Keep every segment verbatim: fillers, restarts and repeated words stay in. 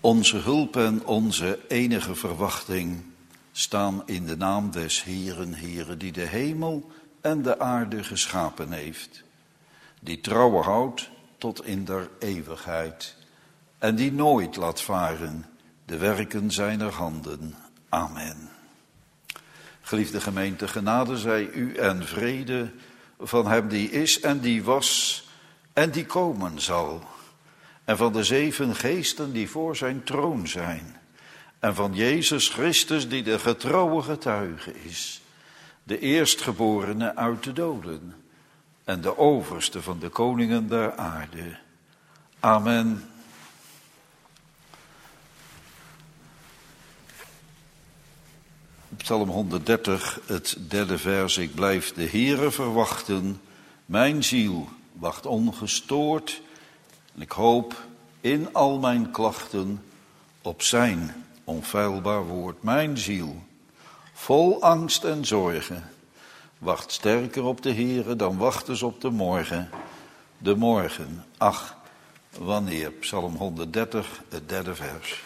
Onze hulp en onze enige verwachting staan in de naam des Heeren, Heere, die de hemel en de aarde geschapen heeft, die trouw houdt tot in der eeuwigheid en die nooit laat varen de werken zijner handen. Amen. Geliefde gemeente, genade zij u en vrede van hem die is en die was en die komen zal, en van de zeven geesten die voor zijn troon zijn, en van Jezus Christus die de getrouwe getuige is, de eerstgeborene uit de doden en de overste van de koningen der aarde. Amen. Psalm honderddertig, het derde vers. Ik blijf de Heere verwachten, mijn ziel wacht ongestoord, en ik hoop in al mijn klachten op zijn onfeilbaar woord. Mijn ziel, vol angst en zorgen, wacht sterker op de Heere dan wachten ze op de morgen. De morgen, ach, wanneer? Psalm honderddertig, het derde vers.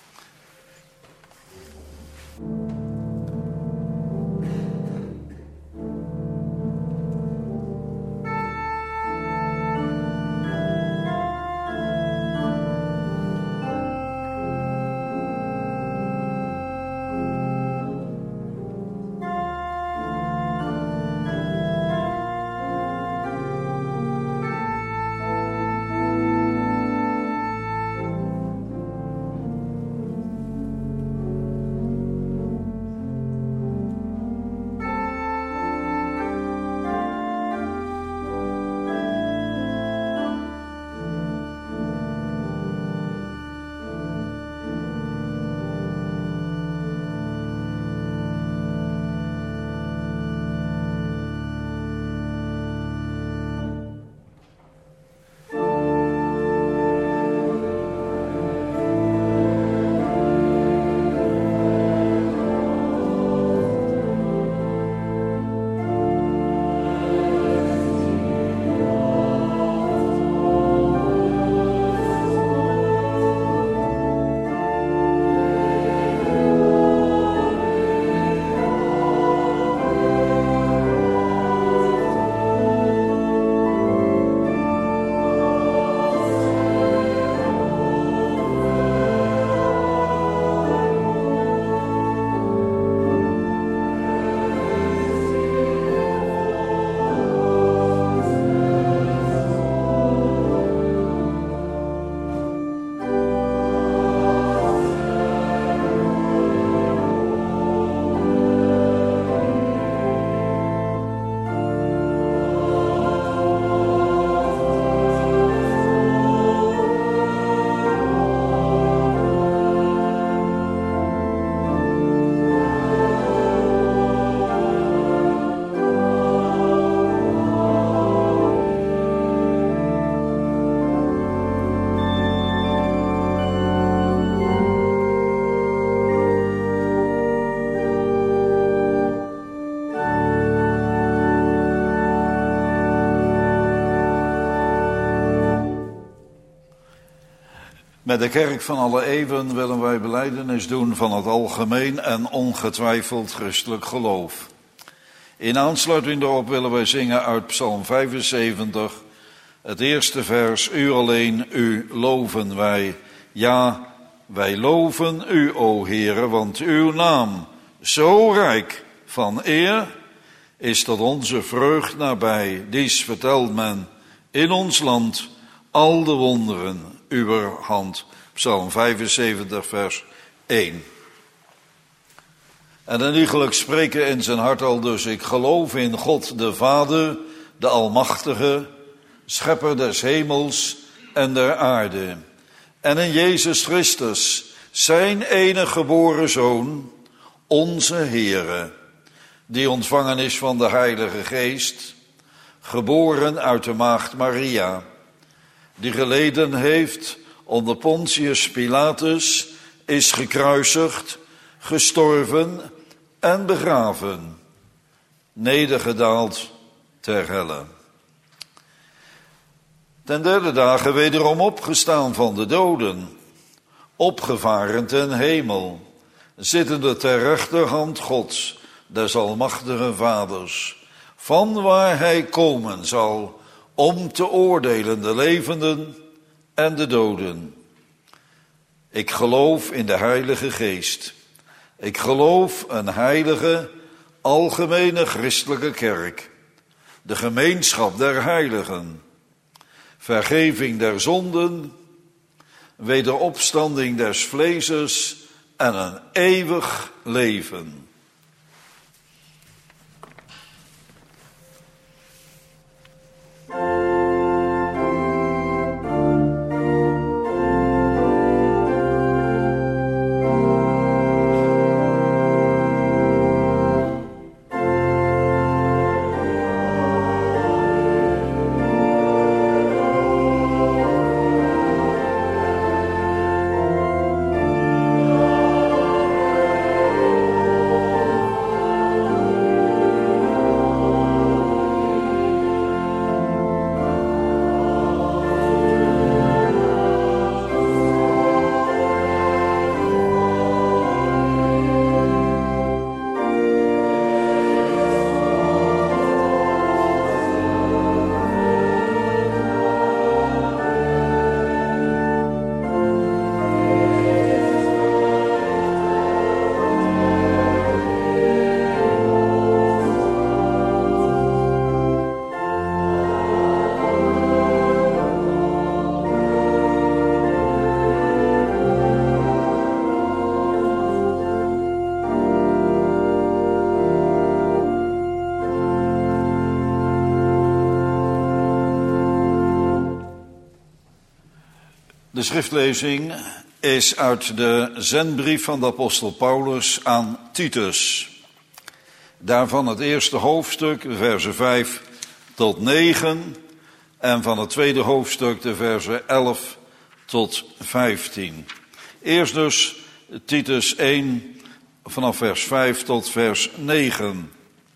Met de kerk van alle eeuwen willen wij belijdenis doen van het algemeen en ongetwijfeld christelijk geloof. In aansluiting daarop willen wij zingen uit Psalm vijfenzeventig, het eerste vers. U alleen, u loven wij. Ja, wij loven u, o Heere, want uw naam, zo rijk van eer, is tot onze vreugd nabij. Dies vertelt men in ons land al de wonderen uwer hand. Psalm vijfenzeventig, vers één. En een iegelijk spreken in zijn hart al dus: ik geloof in God de Vader, de Almachtige, schepper des hemels en der aarde. En in Jezus Christus, zijn enige geboren Zoon, onze Heere, die ontvangen is van de Heilige Geest, geboren uit de maagd Maria, die geleden heeft onder Pontius Pilatus, is gekruisigd, gestorven en begraven, nedergedaald ter helle. Ten derde dagen wederom opgestaan van de doden, opgevaren ten hemel, zittende ter rechterhand Gods, des almachtige Vaders, van waar hij komen zal om te oordelen de levenden en de doden. Ik geloof in de Heilige Geest. Ik geloof een heilige, algemene christelijke kerk, de gemeenschap der heiligen, vergeving der zonden, wederopstanding des vleeses en een eeuwig leven. De schriftlezing is uit de zendbrief van de apostel Paulus aan Titus. Daarvan het eerste hoofdstuk, de versen vijf tot negen. En van het tweede hoofdstuk, de versen elf tot vijftien. Eerst dus Titus één, vanaf vers vijf tot vers negen.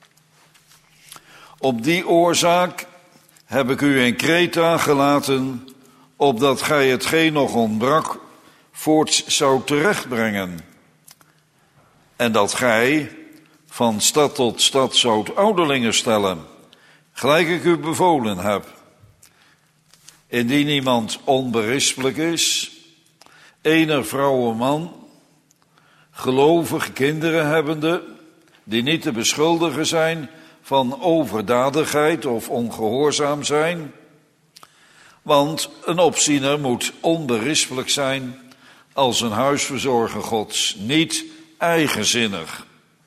Op die oorzaak heb ik u in Kreta gelaten, opdat gij hetgeen nog ontbrak voorts zou terechtbrengen. En dat gij van stad tot stad zoudt ouderlingen stellen, gelijk ik u bevolen heb. Indien iemand onberispelijk is, ener vrouw man, gelovige kinderen hebbende, die niet te beschuldigen zijn van overdadigheid of ongehoorzaam zijn. Want een opziener moet onberispelijk zijn als een huisverzorger Gods, niet eigenzinnig,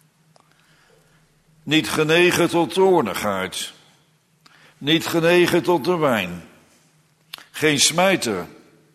niet genegen tot toornigheid, niet genegen tot de wijn, geen smijter,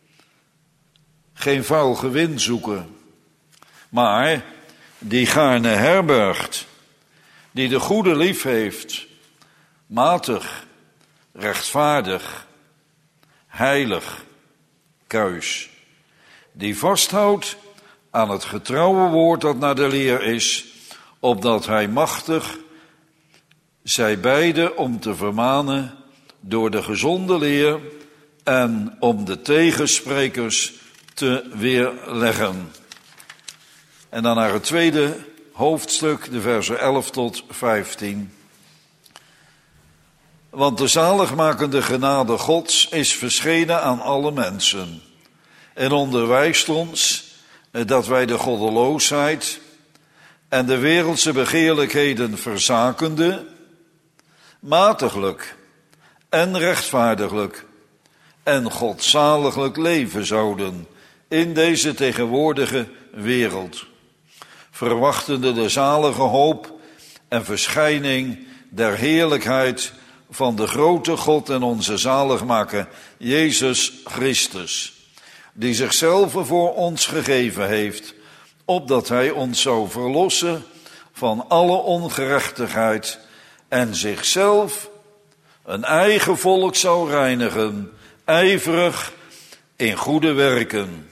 geen vuil gewin zoeken, maar die gaarne herbergt, die de goede lief heeft, matig, rechtvaardig, heilig, kuis, die vasthoudt aan het getrouwe woord dat naar de leer is, opdat hij machtig zij beide om te vermanen door de gezonde leer en om de tegensprekers te weerleggen. En dan naar het tweede hoofdstuk, de versen elf tot vijftien. Want de zaligmakende genade Gods is verschenen aan alle mensen en onderwijst ons dat wij de goddeloosheid en de wereldse begeerlijkheden verzakende, matiglijk en rechtvaardiglijk en godzaliglijk leven zouden in deze tegenwoordige wereld, verwachtende de zalige hoop en verschijning der heerlijkheid van de grote God en onze zaligmaker, Jezus Christus, die zichzelf voor ons gegeven heeft, opdat hij ons zou verlossen van alle ongerechtigheid en zichzelf een eigen volk zou reinigen, ijverig in goede werken.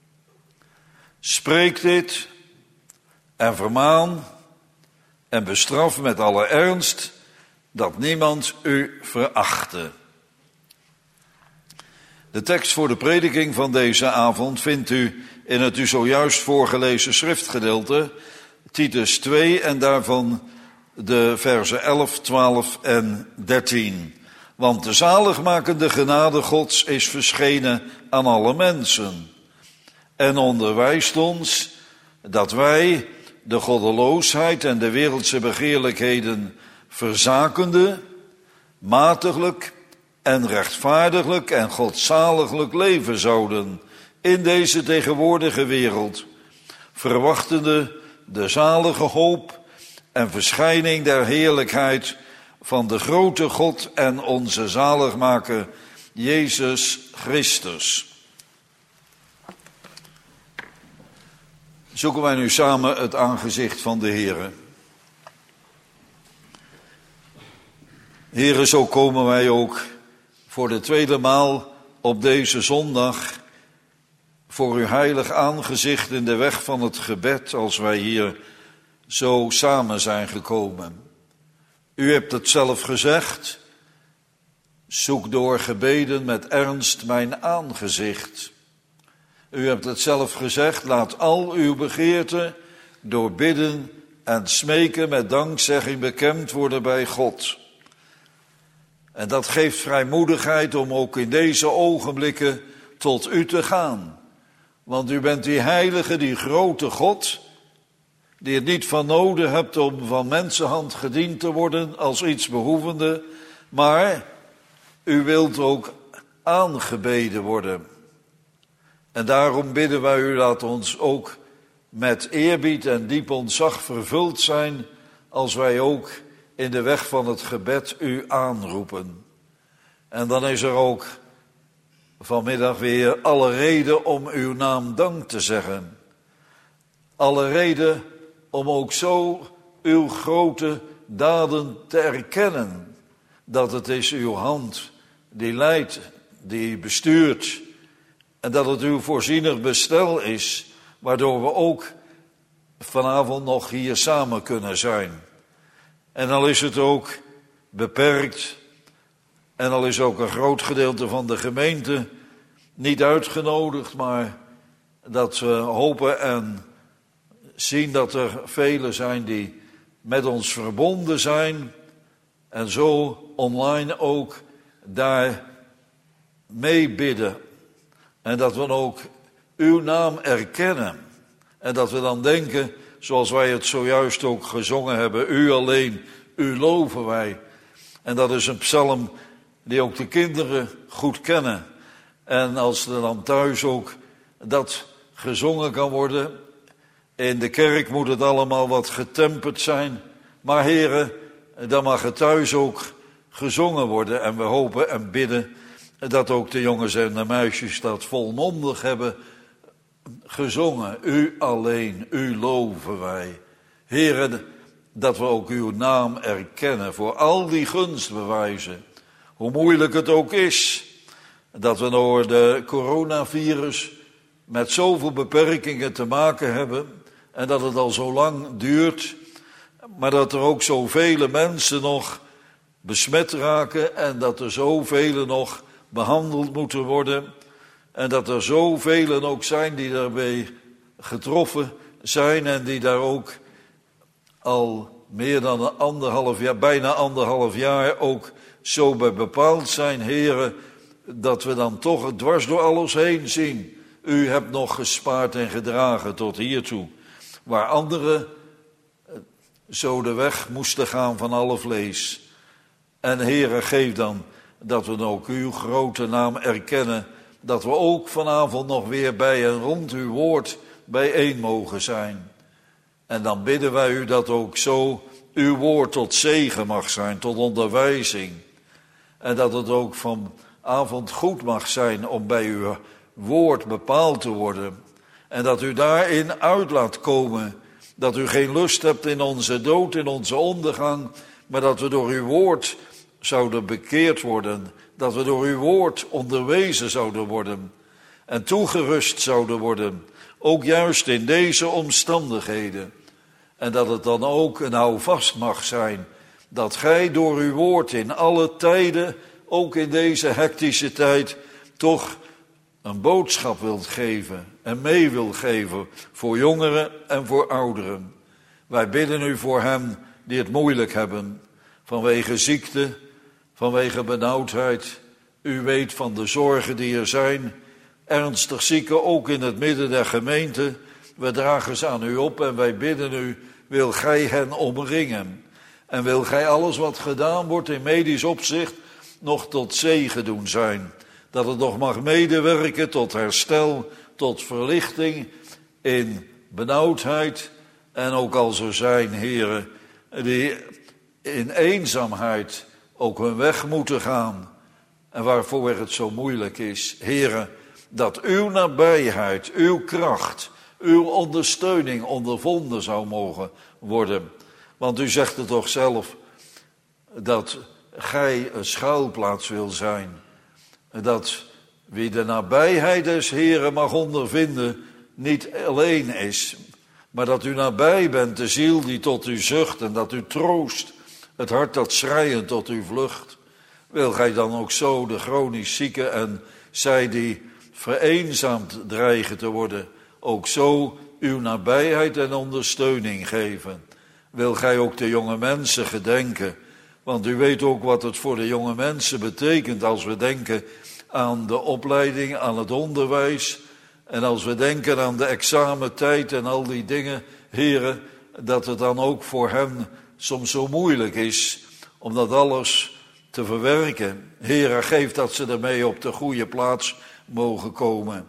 Spreek dit en vermaan en bestraf met alle ernst, dat niemand u verachte. De tekst voor de prediking van deze avond vindt u in het u zojuist voorgelezen schriftgedeelte, Titus twee, en daarvan de verzen elf, twaalf en dertien. Want de zaligmakende genade Gods is verschenen aan alle mensen en onderwijst ons dat wij de goddeloosheid en de wereldse begeerlijkheden verzakende, matiglijk en rechtvaardiglijk en godzaliglijk leven zouden in deze tegenwoordige wereld, verwachtende de zalige hoop en verschijning der heerlijkheid van de grote God en onze zaligmaker Jezus Christus. Zoeken wij nu samen het aangezicht van de Heere. Heere, zo komen wij ook voor de tweede maal op deze zondag voor uw heilig aangezicht in de weg van het gebed, als wij hier zo samen zijn gekomen. U hebt het zelf gezegd, zoek door gebeden met ernst mijn aangezicht. U hebt het zelf gezegd, laat al uw begeerten door bidden en smeken met dankzegging bekend worden bij God. En dat geeft vrijmoedigheid om ook in deze ogenblikken tot u te gaan. Want u bent die heilige, die grote God, die het niet van nodig hebt om van mensenhand gediend te worden als iets behoevende, maar u wilt ook aangebeden worden. En daarom bidden wij u, laat ons ook met eerbied en diep ontzag vervuld zijn, als wij ook in de weg van het gebed u aanroepen. En dan is er ook vanmiddag weer alle reden om uw naam dank te zeggen. Alle reden om ook zo uw grote daden te erkennen. Dat het is uw hand die leidt, die bestuurt. En dat het uw voorzienig bestel is, waardoor we ook vanavond nog hier samen kunnen zijn. En al is het ook beperkt, en al is ook een groot gedeelte van de gemeente niet uitgenodigd, maar dat we hopen en zien dat er velen zijn die met ons verbonden zijn en zo online ook daar meebidden. En dat we ook uw naam erkennen. En dat we dan denken, zoals wij het zojuist ook gezongen hebben, u alleen, u loven wij. En dat is een psalm die ook de kinderen goed kennen. En als er dan thuis ook dat gezongen kan worden, in de kerk moet het allemaal wat getemperd zijn. Maar heren, dan mag het thuis ook gezongen worden. En we hopen en bidden dat ook de jongens en de meisjes dat volmondig hebben gezongen. U alleen, u loven wij. Heren, dat we ook uw naam erkennen voor al die gunstbewijzen. Hoe moeilijk het ook is, dat we door de coronavirus met zoveel beperkingen te maken hebben en dat het al zo lang duurt, maar dat er ook zoveel mensen nog besmet raken en dat er zoveel nog behandeld moeten worden en dat er zoveel ook zijn die daarbij getroffen zijn en die daar ook al meer dan een anderhalf jaar, bijna anderhalf jaar ook zo bij bepaald zijn, heren, dat we dan toch dwars door alles heen zien. U hebt nog gespaard en gedragen tot hiertoe, waar anderen zo de weg moesten gaan van alle vlees. En heren, geef dan dat we ook uw grote naam erkennen, dat we ook vanavond nog weer bij en rond uw woord bijeen mogen zijn. En dan bidden wij u dat ook zo uw woord tot zegen mag zijn, tot onderwijzing. En dat het ook vanavond goed mag zijn om bij uw woord bepaald te worden. En dat u daarin uit laat komen, dat u geen lust hebt in onze dood, in onze ondergang, maar dat we door uw woord zouden bekeerd worden. Dat we door uw woord onderwezen zouden worden en toegerust zouden worden. Ook juist in deze omstandigheden. En dat het dan ook een houvast mag zijn, dat gij door uw woord in alle tijden, ook in deze hectische tijd, toch een boodschap wilt geven en mee wilt geven voor jongeren en voor ouderen. Wij bidden u voor hen die het moeilijk hebben, vanwege ziekte, vanwege benauwdheid. U weet van de zorgen die er zijn, ernstig zieken ook in het midden der gemeente. We dragen ze aan u op en wij bidden u, wil gij hen omringen. En wil gij alles wat gedaan wordt in medisch opzicht nog tot zegen doen zijn. Dat het nog mag medewerken tot herstel, tot verlichting in benauwdheid. En ook als er zijn, heren, die in eenzaamheid ook hun weg moeten gaan. En waarvoor het zo moeilijk is, heren, dat uw nabijheid, uw kracht, uw ondersteuning ondervonden zou mogen worden. Want u zegt het toch zelf, dat gij een schuilplaats wil zijn. Dat wie de nabijheid des Heren mag ondervinden, niet alleen is, maar dat u nabij bent, de ziel die tot u zucht en dat u troost, het hart dat schreiend tot u vlucht. Wil gij dan ook zo de chronisch zieken en zij die vereenzaamd dreigen te worden, ook zo uw nabijheid en ondersteuning geven. Wil gij ook de jonge mensen gedenken, want u weet ook wat het voor de jonge mensen betekent als we denken aan de opleiding, aan het onderwijs en als we denken aan de examentijd en al die dingen, heren, dat het dan ook voor hen soms zo moeilijk is om dat alles te verwerken. Heren, geef dat ze ermee op de goede plaats mogen komen.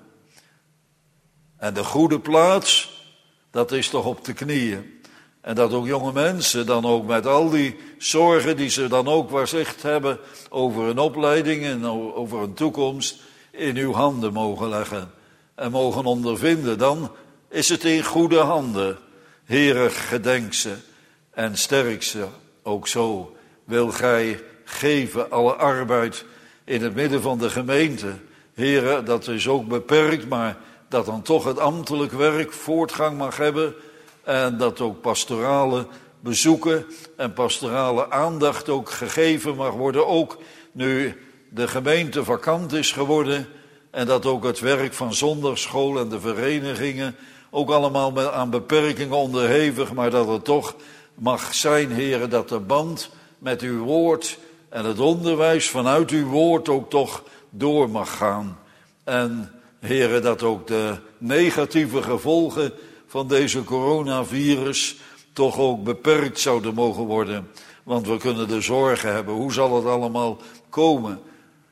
En de goede plaats, dat is toch op de knieën. En dat ook jonge mensen dan ook met al die zorgen die ze dan ook waarzicht hebben over hun opleiding en over hun toekomst in uw handen mogen leggen. En mogen ondervinden, dan is het in goede handen. Heere, gedenk ze en sterk ze ook zo. Wil gij geven alle arbeid in het midden van de gemeente. Heere, dat is ook beperkt, maar dat dan toch het ambtelijk werk voortgang mag hebben. En dat ook pastorale bezoeken en pastorale aandacht ook gegeven mag worden. Ook nu de gemeente vakant is geworden. En dat ook het werk van zondagschool en de verenigingen ook allemaal aan beperkingen onderhevig. Maar dat het toch mag zijn, heren, dat de band met uw woord en het onderwijs vanuit uw woord ook toch door mag gaan. En heren, dat ook de negatieve gevolgen van deze coronavirus toch ook beperkt zouden mogen worden. Want we kunnen de zorgen hebben, hoe zal het allemaal komen?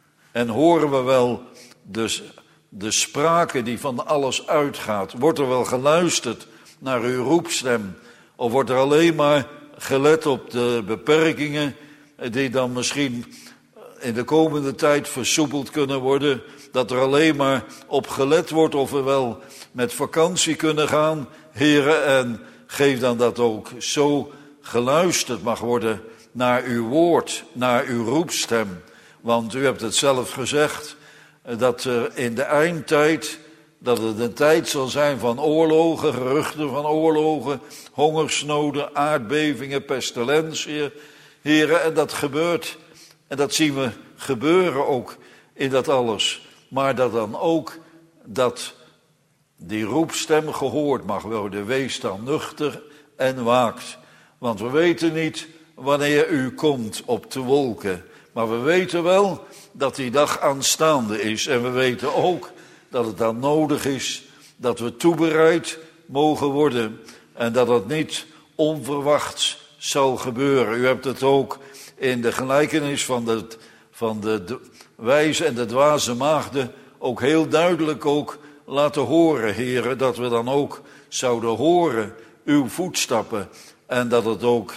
En horen we wel de, de sprake die van alles uitgaat? Wordt er wel geluisterd naar uw roepstem? Of wordt er alleen maar gelet op de beperkingen die dan misschien in de komende tijd versoepeld kunnen worden? Dat er alleen maar op gelet wordt of we wel met vakantie kunnen gaan, heren, en geef dan dat ook zo geluisterd mag worden naar uw woord, naar uw roepstem. Want u hebt het zelf gezegd, dat er in de eindtijd, dat het een tijd zal zijn van oorlogen, geruchten van oorlogen, hongersnoden, aardbevingen, pestilentiën, heren, en dat gebeurt, en dat zien we gebeuren ook in dat alles. Maar dat dan ook dat die roepstem gehoord mag worden. Wees dan nuchter en waakt. Want we weten niet wanneer u komt op de wolken. Maar we weten wel dat die dag aanstaande is. En we weten ook dat het dan nodig is dat we toebereid mogen worden. En dat het niet onverwachts zal gebeuren. U hebt het ook in de gelijkenis van de, van de, de wijze en de dwaze maagden ook heel duidelijk ook laten horen, heren, dat we dan ook zouden horen uw voetstappen. En dat het ook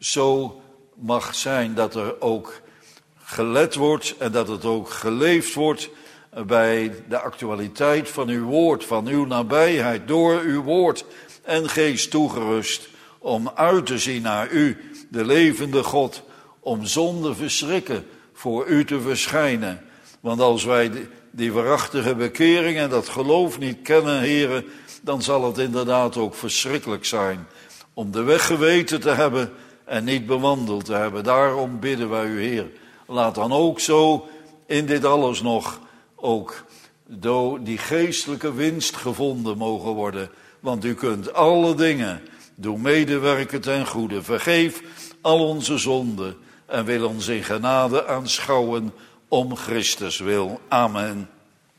zo mag zijn dat er ook gelet wordt en dat het ook geleefd wordt bij de actualiteit van uw woord, van uw nabijheid, door uw woord en geest toegerust, om uit te zien naar u, de levende God, om zonder verschrikken voor u te verschijnen. Want als wij die, die waarachtige bekering en dat geloof niet kennen, heren, dan zal het inderdaad ook verschrikkelijk zijn om de weg geweten te hebben en niet bewandeld te hebben. Daarom bidden wij u, Heer, laat dan ook zo in dit alles nog ook do die geestelijke winst gevonden mogen worden. Want u kunt alle dingen doen medewerken ten goede. Vergeef al onze zonden en wil ons in genade aanschouwen om Christus wil. Amen.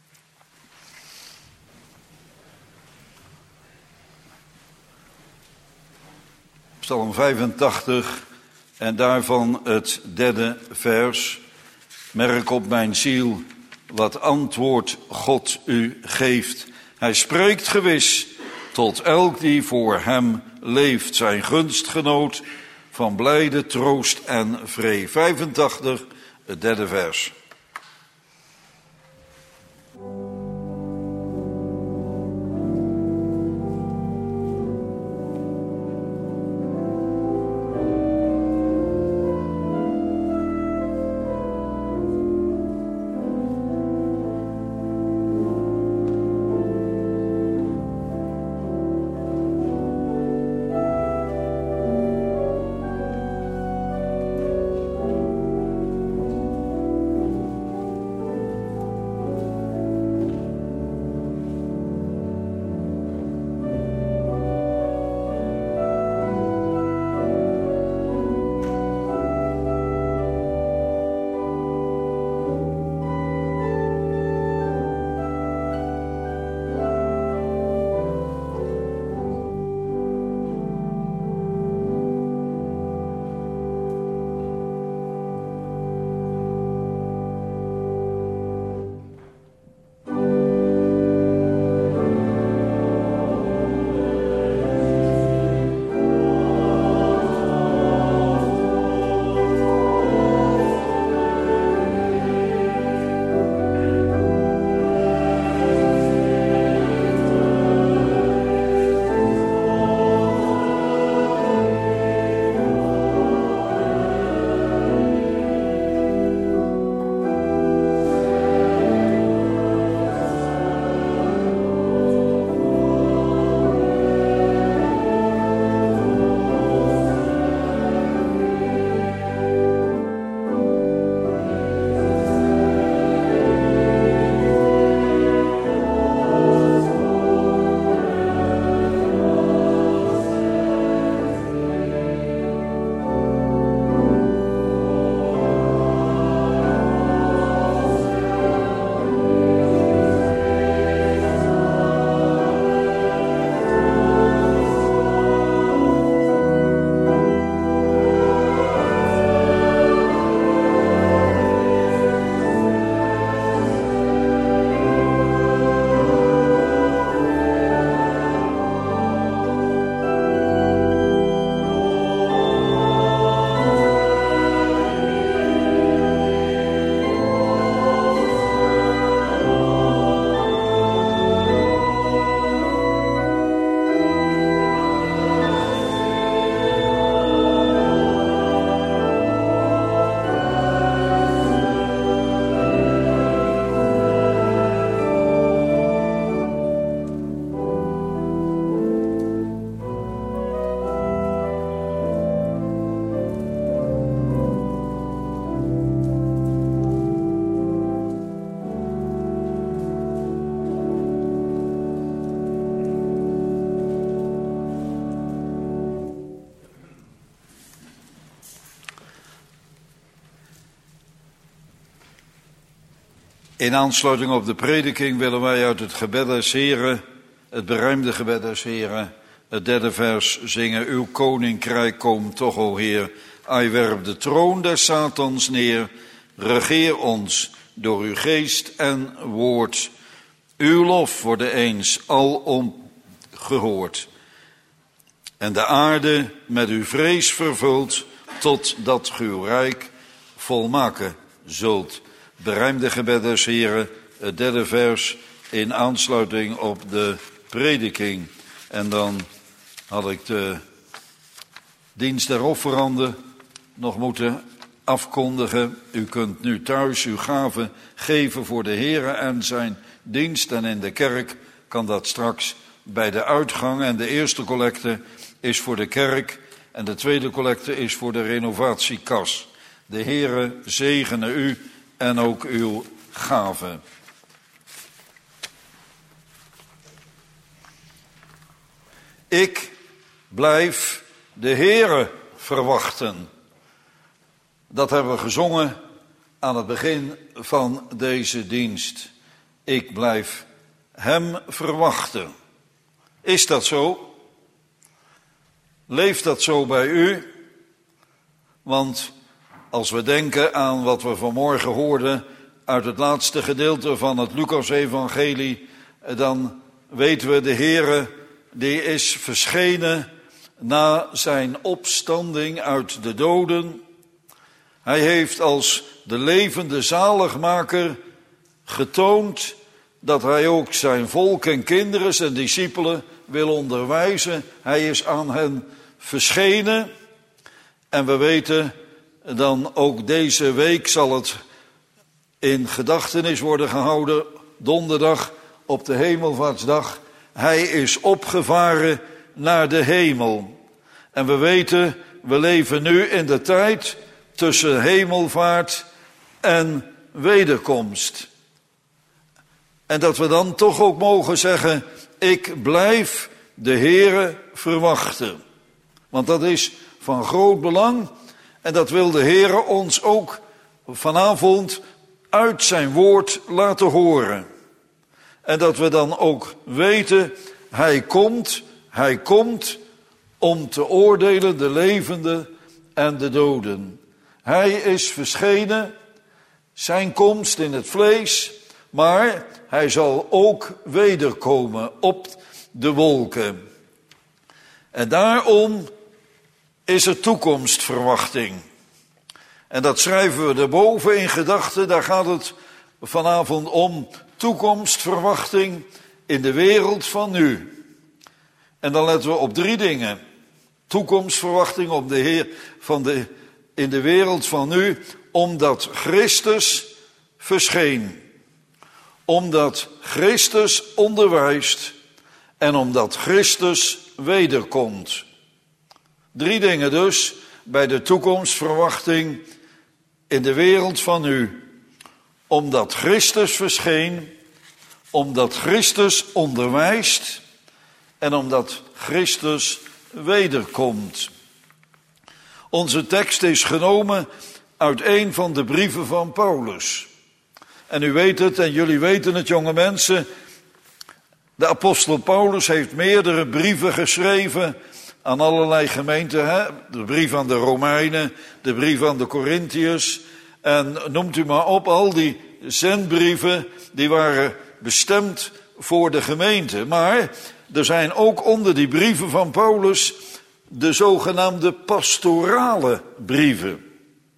Psalm vijfentachtig en daarvan het derde vers. Merk op mijn ziel wat antwoord God u geeft. Hij spreekt gewis tot elk die voor hem leeft. Zijn gunstgenoot van blijde troost en vree. vijfentachtig, het derde vers. In aansluiting op de prediking willen wij uit het gebed des Heren, het beruimde gebed des Heren, het derde vers zingen. Uw koninkrijk komt toch, o Heer. Ai werp de troon des Satans neer. Regeer ons door uw geest en woord. Uw lof worden eens alom gehoord. En de aarde met uw vrees vervuld, totdat ge uw rijk volmaken zult. Berijmde gebed des Heren, het derde vers in aansluiting op de prediking. En dan had ik de dienst der offeranden nog moeten afkondigen. U kunt nu thuis uw gaven geven voor de Heren en zijn dienst. En in de kerk kan dat straks bij de uitgang. En de eerste collecte is voor de kerk en de tweede collecte is voor de renovatiekas. De Heere zegene u en ook uw gaven. Ik blijf de Heere verwachten. Dat hebben we gezongen aan het begin van deze dienst. Ik blijf hem verwachten. Is dat zo? Leeft dat zo bij u? Want als we denken aan wat we vanmorgen hoorden uit het laatste gedeelte van het Lucas-evangelie, dan weten we, de Heere die is verschenen na zijn opstanding uit de doden. Hij heeft als de levende zaligmaker getoond dat hij ook zijn volk en kinderen, zijn discipelen, wil onderwijzen. Hij is aan hen verschenen. En we weten dan ook deze week zal het in gedachtenis worden gehouden, donderdag op de Hemelvaartsdag. Hij is opgevaren naar de hemel. En we weten, we leven nu in de tijd tussen hemelvaart en wederkomst. En dat we dan toch ook mogen zeggen, ik blijf de Heere verwachten. Want dat is van groot belang en dat wil de Heere ons ook vanavond uit zijn woord laten horen. En dat we dan ook weten, hij komt, hij komt om te oordelen de levenden en de doden. Hij is verschenen, zijn komst in het vlees, maar hij zal ook wederkomen op de wolken. En daarom is er toekomstverwachting. En dat schrijven we erboven in gedachten, daar gaat het vanavond om. Toekomstverwachting in de wereld van nu. En dan letten we op drie dingen. Toekomstverwachting op de Heer van de, in de wereld van nu, omdat Christus verscheen. Omdat Christus onderwijst en omdat Christus wederkomt. Drie dingen dus bij de toekomstverwachting in de wereld van nu. Omdat Christus verscheen, omdat Christus onderwijst en omdat Christus wederkomt. Onze tekst is genomen uit een van de brieven van Paulus. En u weet het, en jullie weten het, jonge mensen. De apostel Paulus heeft meerdere brieven geschreven aan allerlei gemeenten. Hè? De brief aan de Romeinen, de brief aan de Corinthiërs. En noemt u maar op, al die zendbrieven, die waren bestemd voor de gemeente. Maar er zijn ook onder die brieven van Paulus de zogenaamde pastorale brieven.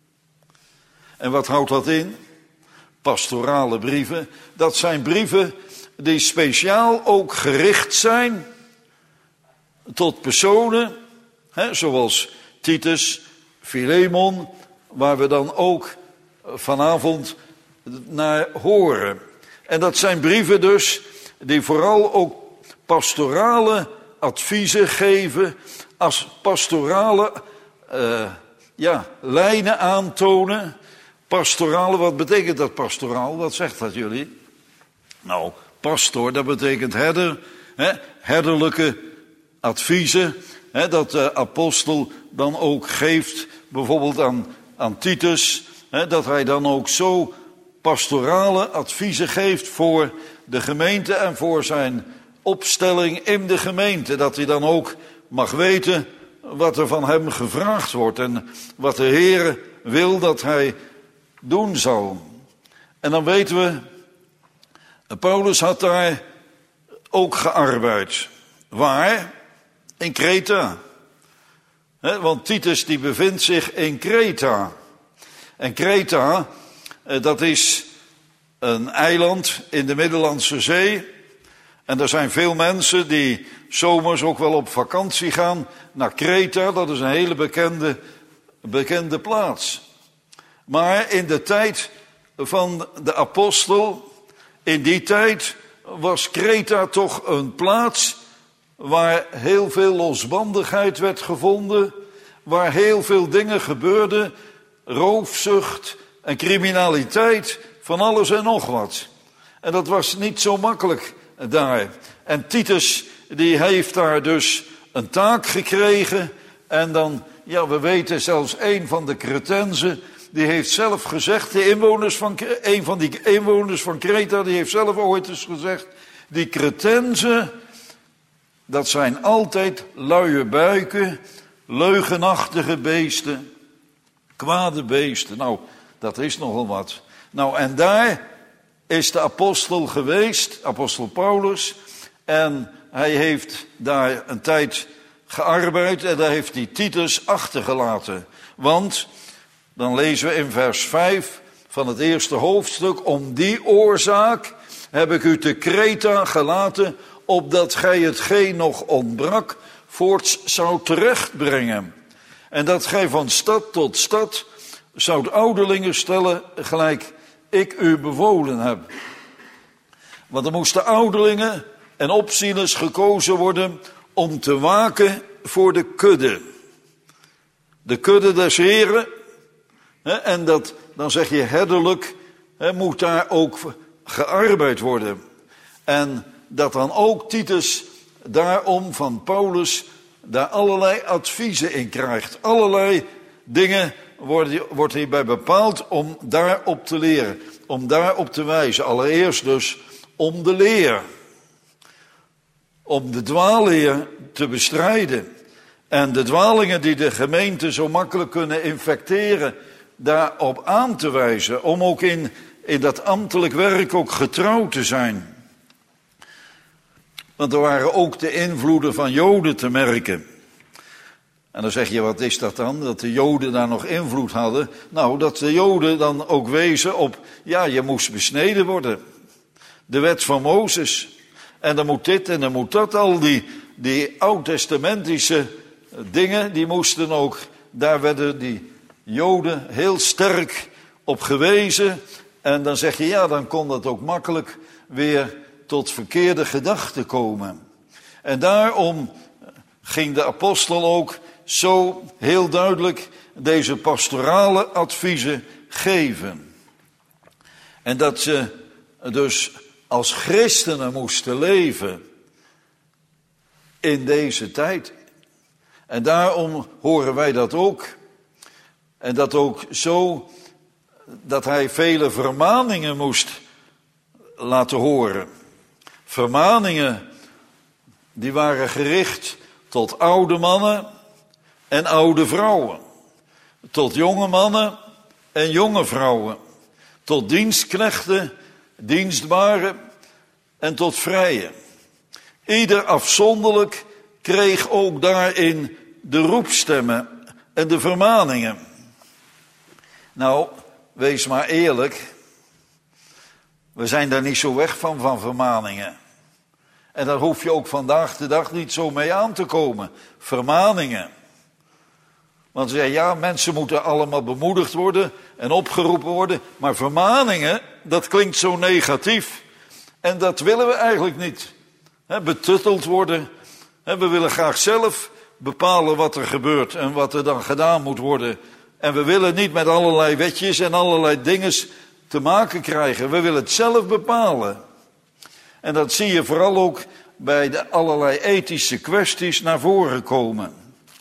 En wat houdt dat in? Pastorale brieven, dat zijn brieven die speciaal ook gericht zijn tot personen, hè, zoals Titus, Filemon, waar we dan ook vanavond naar horen. En dat zijn brieven dus die vooral ook pastorale adviezen geven, als pastorale uh, ja, lijnen aantonen. Pastorale, wat betekent dat pastoraal? Wat zegt dat jullie? Nou, pastor, dat betekent herder, hè, herderlijke adviezen, hè, dat de apostel dan ook geeft, bijvoorbeeld aan, aan Titus, hè, dat hij dan ook zo pastorale adviezen geeft voor de gemeente en voor zijn opstelling in de gemeente, dat hij dan ook mag weten wat er van hem gevraagd wordt en wat de Heere wil dat hij doen zal. En dan weten we, Paulus had daar ook gearbeid. Waar? In Kreta. He, want Titus die bevindt zich in Kreta. En Kreta, dat is een eiland in de Middellandse Zee. En er zijn veel mensen die zomers ook wel op vakantie gaan naar Kreta. Dat is een hele bekende, bekende plaats. Maar in de tijd van de apostel, in die tijd was Kreta toch een plaats waar heel veel losbandigheid werd gevonden, waar heel veel dingen gebeurden, roofzucht en criminaliteit, van alles en nog wat. En dat was niet zo makkelijk daar. En Titus, die heeft daar dus een taak gekregen. En dan, ja, we weten zelfs een van de Cretenzen, die heeft zelf gezegd, de inwoners van, een van die inwoners van Kreta, die heeft zelf ooit eens gezegd, die Cretenzen, dat zijn altijd luie buiken, leugenachtige beesten, kwade beesten. Nou, dat is nogal wat. Nou, en daar is de apostel geweest, apostel Paulus, en hij heeft daar een tijd gearbeid en daar heeft hij Titus achtergelaten. Want, dan lezen we in vers vijf van het eerste hoofdstuk, om die oorzaak heb ik u te Kreta gelaten, opdat gij hetgeen nog ontbrak voorts zou terechtbrengen. En dat gij van stad tot stad zoudt ouderlingen stellen, gelijk ik u bevolen heb. Want er moesten ouderlingen en opzieners gekozen worden om te waken voor de kudde. De kudde des Heren. En dat, dan zeg je herderlijk, moet daar ook gearbeid worden. En dat dan ook Titus daarom van Paulus daar allerlei adviezen in krijgt. Allerlei dingen wordt, wordt hierbij bepaald om daarop te leren. Om daarop te wijzen. Allereerst dus om de leer. Om de dwaalleer te bestrijden. En de dwalingen die de gemeente zo makkelijk kunnen infecteren, daarop aan te wijzen. Om ook in, in dat ambtelijk werk ook getrouw te zijn. Want er waren ook de invloeden van Joden te merken. En dan zeg je, wat is dat dan? Dat de Joden daar nog invloed hadden? Nou, dat de Joden dan ook wezen op, ja, je moest besneden worden. De wet van Mozes. En dan moet dit en dan moet dat. Al die, die oud-testamentische dingen, die moesten ook, daar werden die Joden heel sterk op gewezen. En dan zeg je, ja, dan kon dat ook makkelijk weer tot verkeerde gedachten komen. En daarom ging de apostel ook zo heel duidelijk deze pastorale adviezen geven. En dat ze dus als christenen moesten leven in deze tijd. En daarom horen wij dat ook. En dat ook zo, dat hij vele vermaningen moest laten horen. Vermaningen die waren gericht tot oude mannen en oude vrouwen. Tot jonge mannen en jonge vrouwen. Tot dienstknechten, dienstbaren en tot vrije. Ieder afzonderlijk kreeg ook daarin de roepstemmen en de vermaningen. Nou, wees maar eerlijk. We zijn daar niet zo weg van, van vermaningen. En daar hoef je ook vandaag de dag niet zo mee aan te komen. Vermaningen. Want ze zeggen, ja, mensen moeten allemaal bemoedigd worden en opgeroepen worden. Maar vermaningen, dat klinkt zo negatief. En dat willen we eigenlijk niet. He, betutteld worden. He, we willen graag zelf bepalen wat er gebeurt en wat er dan gedaan moet worden. En we willen niet met allerlei wetjes en allerlei dingen te maken krijgen. We willen het zelf bepalen. En dat zie je vooral ook bij de allerlei ethische kwesties naar voren komen.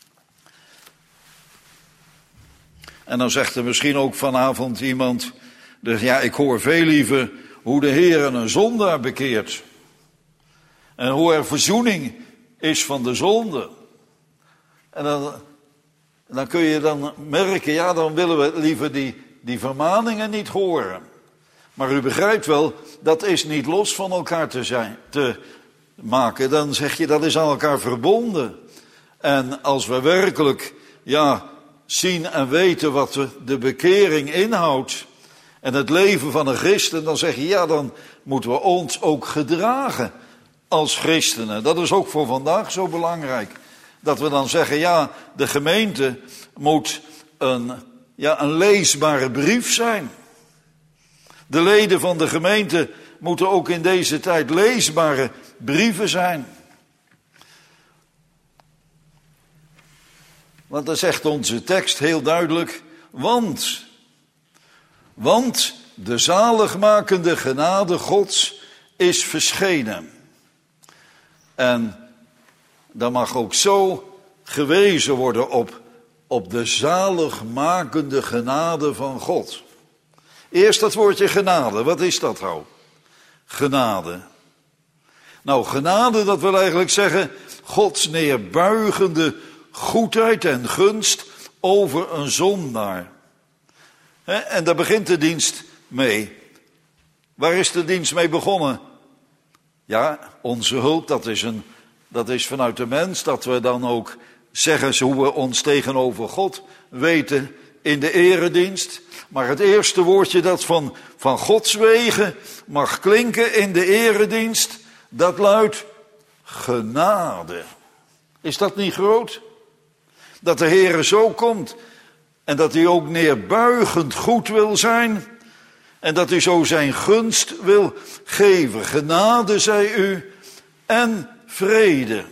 En dan zegt er misschien ook vanavond iemand, dus ja, ik hoor veel liever hoe de Heer een zondaar bekeert. En hoe er verzoening is van de zonde. En dan, dan kun je dan merken, ja, dan willen we liever die, die vermaningen niet horen. Maar u begrijpt wel, dat is niet los van elkaar te zijn, te maken. Dan zeg je, dat is aan elkaar verbonden. En als we werkelijk, ja, zien en weten wat de bekering inhoudt en het leven van een christen, dan zeg je, ja, dan moeten we ons ook gedragen als christenen. Dat is ook voor vandaag zo belangrijk. Dat we dan zeggen, ja, de gemeente moet een, ja, een leesbare brief zijn. De leden van de gemeente moeten ook in deze tijd leesbare brieven zijn. Want dan zegt onze tekst heel duidelijk, want, want de zaligmakende genade Gods is verschenen. En dan mag ook zo gewezen worden op, op de zaligmakende genade van God. Eerst dat woordje genade, wat is dat nou? Genade. Nou, genade, dat wil eigenlijk zeggen Gods neerbuigende goedheid en gunst over een zondaar. He, en daar begint de dienst mee. Waar is de dienst mee begonnen? Ja, onze hulp, dat is, een, dat is vanuit de mens, dat we dan ook zeggen hoe we ons tegenover God weten in de eredienst. Maar het eerste woordje dat van, van Gods wegen mag klinken in de eredienst, dat luidt genade. Is dat niet groot? Dat de Heere zo komt en dat hij ook neerbuigend goed wil zijn en dat hij zo zijn gunst wil geven. Genade zij u en vrede.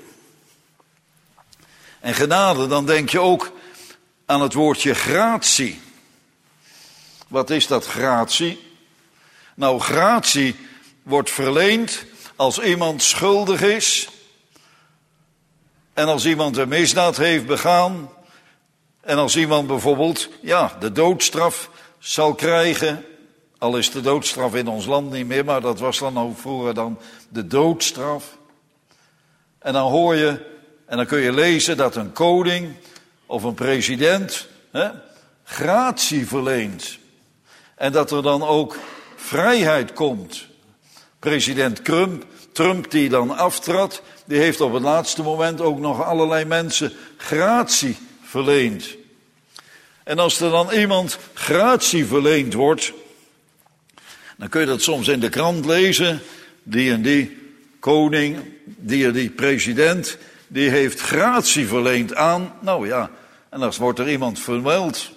En genade, dan denk je ook aan het woordje gratie. Wat is dat gratie? Nou, gratie wordt verleend als iemand schuldig is en als iemand een misdaad heeft begaan en als iemand bijvoorbeeld, ja, de doodstraf zal krijgen. Al is de doodstraf in ons land niet meer, maar dat was dan ook vroeger dan de doodstraf. En dan hoor je, en dan kun je lezen dat een koning of een president hè, gratie verleent. En dat er dan ook vrijheid komt. President Trump, Trump die dan aftrad, die heeft op het laatste moment ook nog allerlei mensen gratie verleend. En als er dan iemand gratie verleend wordt, dan kun je dat soms in de krant lezen. Die en die koning, die en die president, die heeft gratie verleend aan. Nou ja, en dan wordt er iemand vermeld.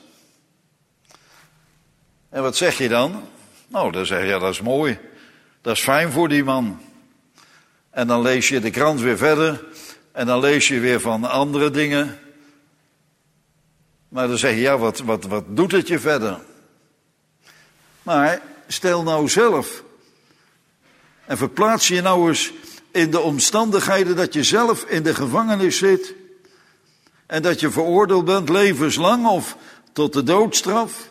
En wat zeg je dan? Nou, dan zeg je, ja, dat is mooi. Dat is fijn voor die man. En dan lees je de krant weer verder. En dan lees je weer van andere dingen. Maar dan zeg je, ja, wat, wat, wat doet het je verder? Maar stel nou zelf. En verplaats je nou eens in de omstandigheden dat je zelf in de gevangenis zit. En dat je veroordeeld bent levenslang of tot de doodstraf.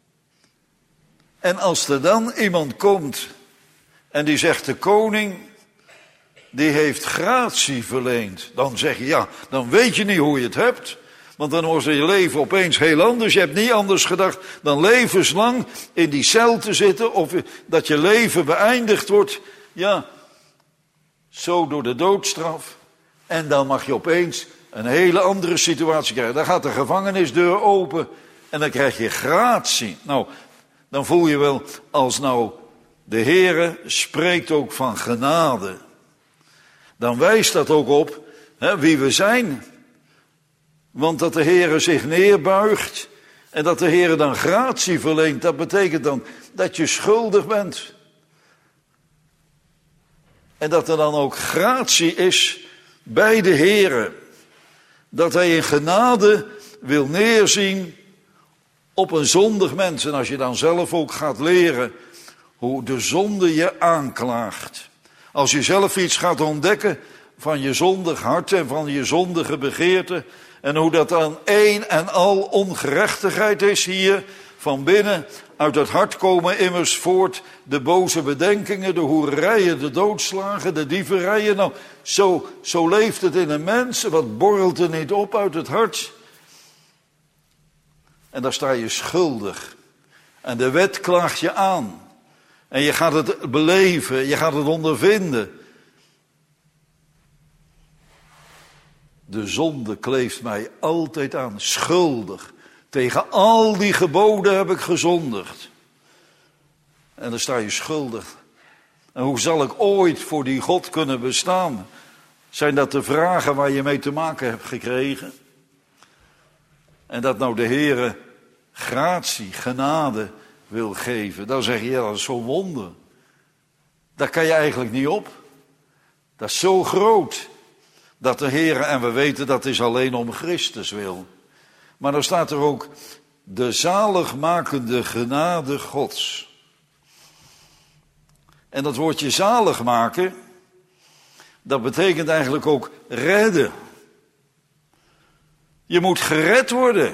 En als er dan iemand komt en die zegt de koning, die heeft gratie verleend. Dan zeg je, ja, dan weet je niet hoe je het hebt. Want dan wordt je leven opeens heel anders. Je hebt niet anders gedacht dan levenslang in die cel te zitten. Of dat je leven beëindigd wordt. Ja, zo door de doodstraf. En dan mag je opeens een hele andere situatie krijgen. Dan gaat de gevangenisdeur open en dan krijg je gratie. Nou, dan voel je wel, als nou de Heere spreekt ook van genade. Dan wijst dat ook op hè, wie we zijn. Want dat de Heere zich neerbuigt en dat de Heere dan gratie verleent, dat betekent dan dat je schuldig bent. En dat er dan ook gratie is bij de Heere. Dat hij in genade wil neerzien op een zondig mens. En als je dan zelf ook gaat leren hoe de zonde je aanklaagt. Als je zelf iets gaat ontdekken van je zondig hart en van je zondige begeerte. En hoe dat dan één en al ongerechtigheid is hier van binnen. Uit het hart komen immers voort de boze bedenkingen, de hoererijen, de doodslagen, de dieverijen. Nou, zo, zo leeft het in een mens. Wat borrelt er niet op uit het hart? En daar sta je schuldig. En de wet klaagt je aan. En je gaat het beleven, je gaat het ondervinden. De zonde kleeft mij altijd aan, schuldig. Tegen al die geboden heb ik gezondigd. En dan sta je schuldig. En hoe zal ik ooit voor die God kunnen bestaan? Zijn dat de vragen waar je mee te maken hebt gekregen? En dat nou de Heere gratie, genade wil geven. Dan zeg je, ja, dat is zo'n wonder. Daar kan je eigenlijk niet op. Dat is zo groot. Dat de Heere, en we weten dat is alleen om Christus wil. Maar dan staat er ook de zaligmakende genade Gods. En dat woordje zalig maken, dat betekent eigenlijk ook redden. Je moet gered worden.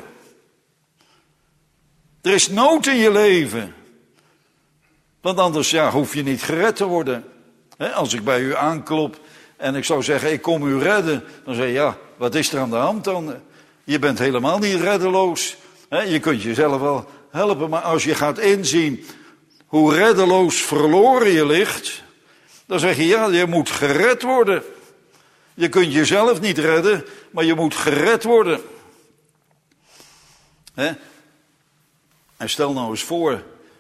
Er is nood in je leven. Want anders ja, hoef je niet gered te worden. He, als ik bij u aanklop en ik zou zeggen, ik kom u redden. Dan zeg je, ja, wat is er aan de hand dan? Je bent helemaal niet reddeloos. He, je kunt jezelf wel helpen, maar als je gaat inzien hoe reddeloos verloren je ligt, dan zeg je, ja, je moet gered worden. Je kunt jezelf niet redden, maar je moet gered worden. He? En stel nou eens voor,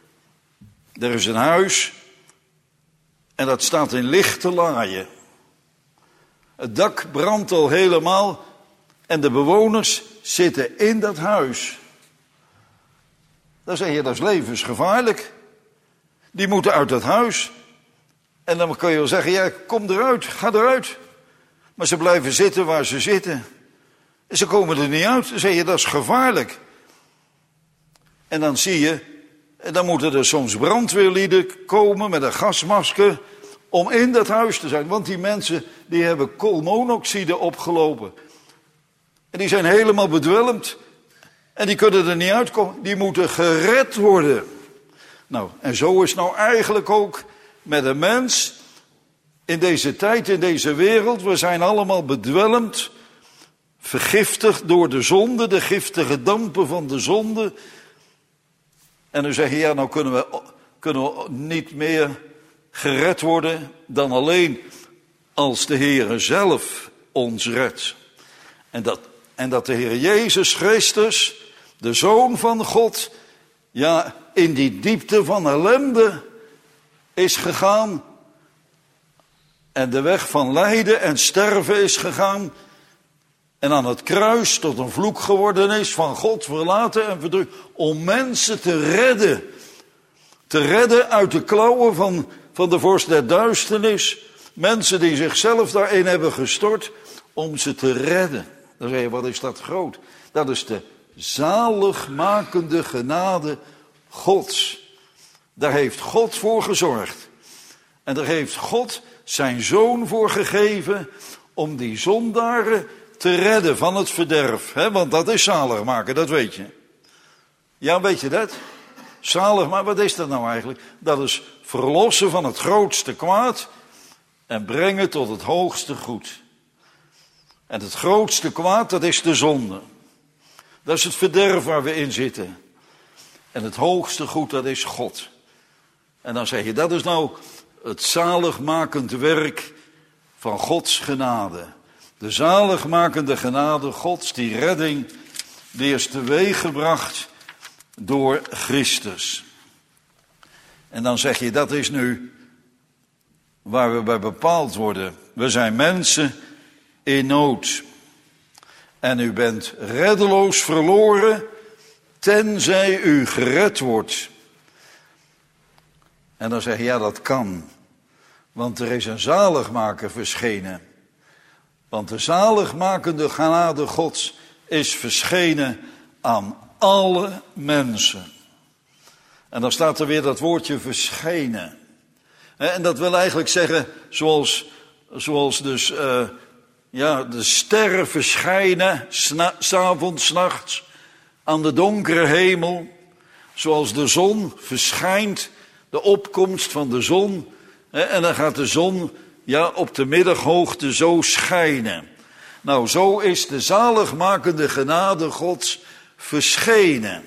er is een huis en dat staat in lichte laaien. Het dak brandt al helemaal en de bewoners zitten in dat huis. Dan zeg je, dat is levensgevaarlijk. Die moeten uit dat huis. En dan kun je wel zeggen, ja, kom eruit, ga eruit. Maar ze blijven zitten waar ze zitten. En ze komen er niet uit. Dan zeg je, dat is gevaarlijk. En dan zie je, en dan moeten er soms brandweerlieden komen met een gasmasker om in dat huis te zijn. Want die mensen, die hebben koolmonoxide opgelopen. En die zijn helemaal bedwelmd. En die kunnen er niet uitkomen. Die moeten gered worden. Nou, en zo is nou eigenlijk ook met een mens in deze tijd, in deze wereld. We zijn allemaal bedwelmd, vergiftigd door de zonde, de giftige dampen van de zonde. En dan zeg je, ja, nou kunnen we, kunnen we niet meer gered worden dan alleen als de Heere zelf ons redt. En dat, en dat de Heer Jezus Christus, de Zoon van God, ja, in die diepte van ellende is gegaan en de weg van lijden en sterven is gegaan en aan het kruis tot een vloek geworden is, van God verlaten en verdrukt, om mensen te redden. Te redden uit de klauwen van, van de vorst der duisternis. Mensen die zichzelf daarin hebben gestort om ze te redden. Dan zeg je, wat is dat groot? Dat is de zaligmakende genade Gods. Daar heeft God voor gezorgd. En daar heeft God zijn Zoon voor gegeven om die zondaren te redden van het verderf. Hè? Want dat is zalig maken, dat weet je. Ja, weet je dat? Zalig, maar wat is dat nou eigenlijk? Dat is verlossen van het grootste kwaad en brengen tot het hoogste goed. En het grootste kwaad, dat is de zonde. Dat is het verderf waar we in zitten. En het hoogste goed, dat is God. En dan zeg je, dat is nou het zaligmakend werk van Gods genade. De zaligmakende genade Gods, die redding, die is teweeggebracht door Christus. En dan zeg je, dat is nu waar we bij bepaald worden. We zijn mensen in nood. En u bent reddeloos verloren, tenzij u gered wordt. En dan zeg je, ja, dat kan. Want er is een zaligmaker verschenen. Want de zaligmakende genade Gods is verschenen aan alle mensen. En dan staat er weer dat woordje verschenen. En dat wil eigenlijk zeggen, zoals, zoals dus uh, ja, de sterren verschijnen, sna- 's avonds, 's nachts, aan de donkere hemel. Zoals de zon verschijnt, de opkomst van de zon. En dan gaat de zon ja, op de middaghoogte zo schijnen. Nou, zo is de zaligmakende genade Gods verschenen.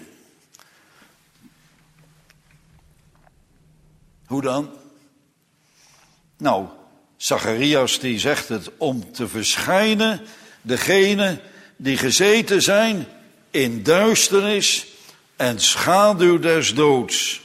Hoe dan? Nou, Zacharias die zegt het om te verschijnen, degenen die gezeten zijn in duisternis en schaduw des doods.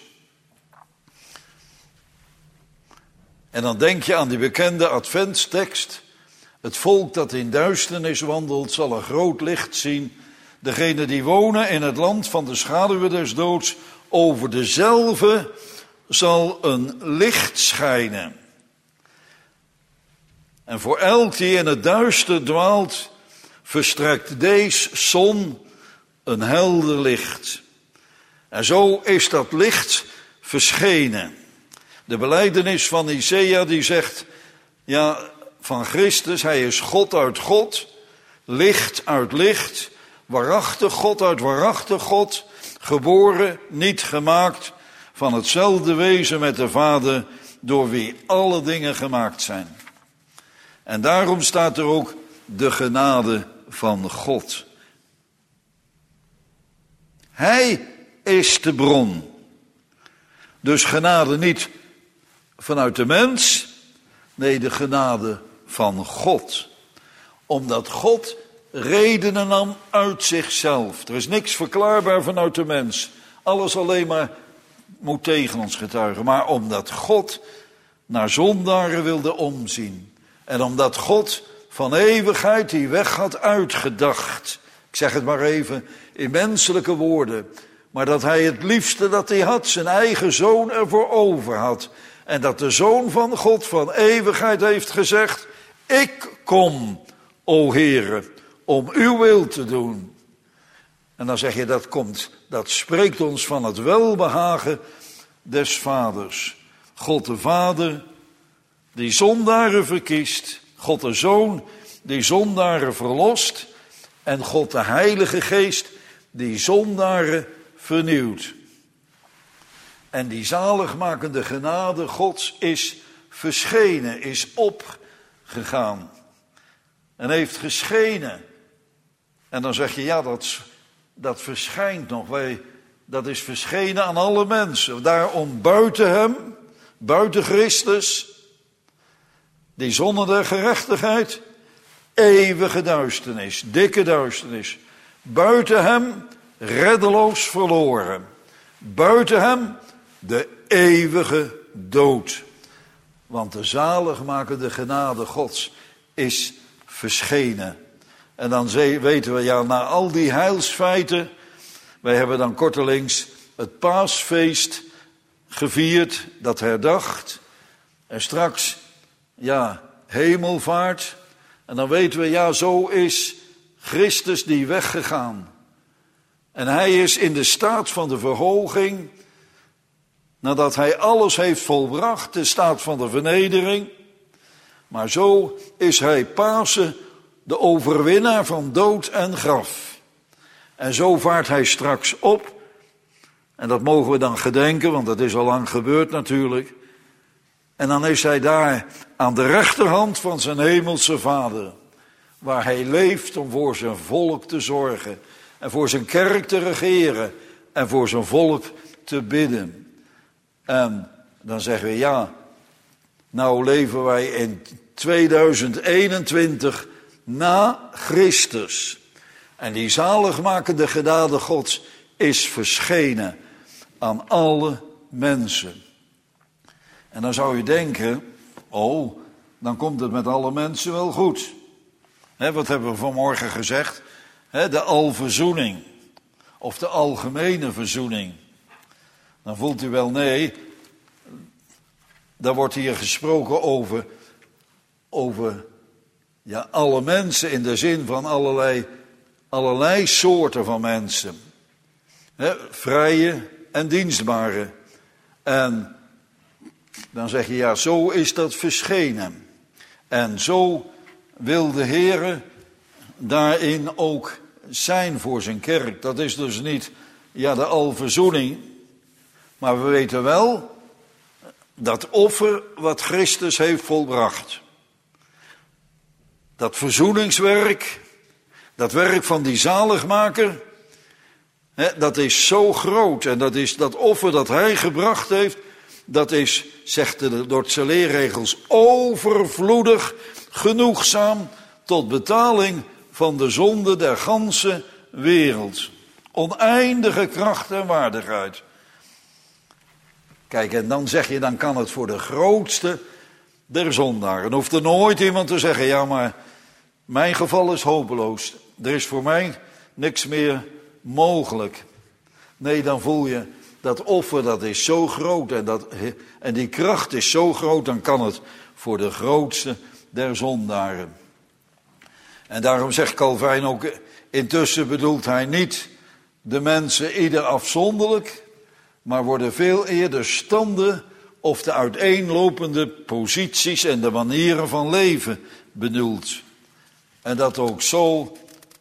En dan denk je aan die bekende adventstekst. Het volk dat in duisternis wandelt zal een groot licht zien. Degenen die wonen in het land van de schaduw des doods, over dezelfde zal een licht schijnen. En voor elk die in het duister dwaalt, verstrekt deze zon een helder licht. En zo is dat licht verschenen. De belijdenis van Isaiah die zegt, ja, van Christus. Hij is God uit God, licht uit licht, waarachtig God uit waarachtig God, geboren, niet gemaakt, van hetzelfde wezen met de Vader, door wie alle dingen gemaakt zijn. En daarom staat er ook de genade van God. Hij is de bron. Dus genade niet vanuit de mens, nee, de genade van God. Omdat God redenen nam uit zichzelf. Er is niks verklaarbaar vanuit de mens. Alles alleen maar moet tegen ons getuigen. Maar omdat God naar zondaren wilde omzien. En omdat God van eeuwigheid die weg had uitgedacht. Ik zeg het maar even in menselijke woorden. Maar dat hij het liefste dat hij had, zijn eigen zoon ervoor over had. En dat de Zoon van God van eeuwigheid heeft gezegd: ik kom, o Heere, om uw wil te doen. En dan zeg je, dat komt, dat spreekt ons van het welbehagen des Vaders. God de Vader, die zondaren verkiest. God de Zoon, die zondaren verlost. En God de Heilige Geest, die zondaren vernieuwt. En die zaligmakende genade Gods is verschenen, is opgegaan. En heeft geschenen. En dan zeg je, ja, dat, dat verschijnt nog. Wij, dat is verschenen aan alle mensen. Daarom buiten hem, buiten Christus, die zonne der gerechtigheid, eeuwige duisternis, dikke duisternis. Buiten hem, reddeloos verloren. Buiten hem, de eeuwige dood. Want de zaligmakende genade Gods is verschenen. En dan weten we, ja, na al die heilsfeiten, wij hebben dan kortelings het paasfeest gevierd, dat herdacht. En straks, ja, hemelvaart. En dan weten we, ja, zo is Christus die weggegaan. En hij is in de staat van de verhoging, nadat hij alles heeft volbracht, de staat van de vernedering. Maar zo is hij Pasen, de overwinnaar van dood en graf. En zo vaart hij straks op. En dat mogen we dan gedenken, want dat is al lang gebeurd natuurlijk. En dan is hij daar aan de rechterhand van zijn hemelse Vader. Waar hij leeft om voor zijn volk te zorgen. En voor zijn kerk te regeren. En voor zijn volk te bidden. En dan zeggen we, ja, nou leven wij in tweeduizend eenentwintig na Christus. En die zaligmakende genade Gods is verschenen aan alle mensen. En dan zou je denken, oh, dan komt het met alle mensen wel goed. He, wat hebben we vanmorgen gezegd? He, de alverzoening. Of de algemene verzoening. Dan voelt u wel, nee, daar wordt hier gesproken over, over ja, alle mensen in de zin van allerlei, allerlei soorten van mensen. He, vrije en dienstbare. En dan zeg je, ja, zo is dat verschenen. En zo wil de Heere daarin ook zijn voor zijn kerk. Dat is dus niet, ja, de alverzoening. Maar we weten wel dat offer wat Christus heeft volbracht. Dat verzoeningswerk, dat werk van die zaligmaker, hè, dat is zo groot. En dat is dat offer dat hij gebracht heeft, dat is, zegt de Dordtse leerregels, overvloedig genoegzaam tot betaling van de zonde der ganse wereld. Oneindige kracht en waardigheid. Kijk, en dan zeg je, dan kan het voor de grootste der zondaren. Dan hoeft er nooit iemand te zeggen, ja, maar mijn geval is hopeloos. Er is voor mij niks meer mogelijk. Nee, dan voel je, dat offer, dat is zo groot en, dat, en die kracht is zo groot, dan kan het voor de grootste der zondaren. En daarom zegt Calvijn ook, intussen bedoelt hij niet de mensen ieder afzonderlijk, maar worden veel eerder standen of de uiteenlopende posities en de manieren van leven bedoelt. En dat ook zo,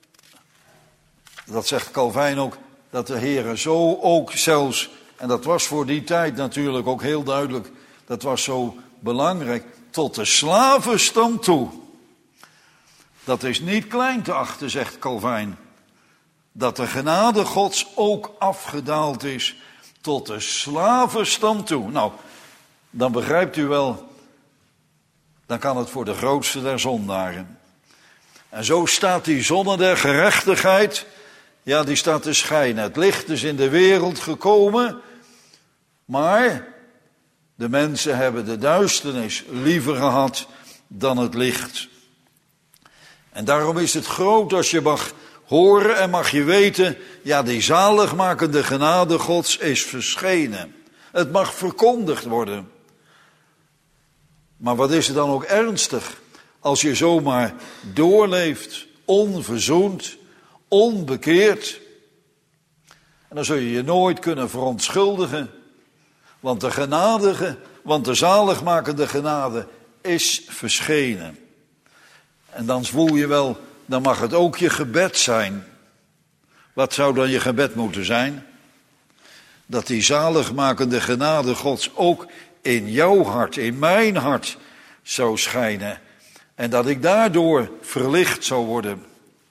dat zegt Calvijn ook, dat de Heere zo ook zelfs, en dat was voor die tijd natuurlijk ook heel duidelijk, dat was zo belangrijk, tot de slavenstand toe. Dat is niet klein te achten, zegt Calvijn. Dat de genade Gods ook afgedaald is tot de slavenstand toe. Nou, dan begrijpt u wel, dan kan het voor de grootste der zondaren. En zo staat die zonne der gerechtigheid, ja, die staat te schijnen. Het licht is in de wereld gekomen, maar de mensen hebben de duisternis liever gehad dan het licht. En daarom is het groot als je mag horen en mag je weten, ja, die zaligmakende genade Gods is verschenen. Het mag verkondigd worden. Maar wat is het dan ook ernstig als je zomaar doorleeft, onverzoend, onbekeerd. En dan zul je je nooit kunnen verontschuldigen. Want de genadige, want de zaligmakende genade is verschenen. En dan voel je wel, dan mag het ook je gebed zijn. Wat zou dan je gebed moeten zijn? Dat die zaligmakende genade Gods ook in jouw hart, in mijn hart zou schijnen. En dat ik daardoor verlicht zou worden.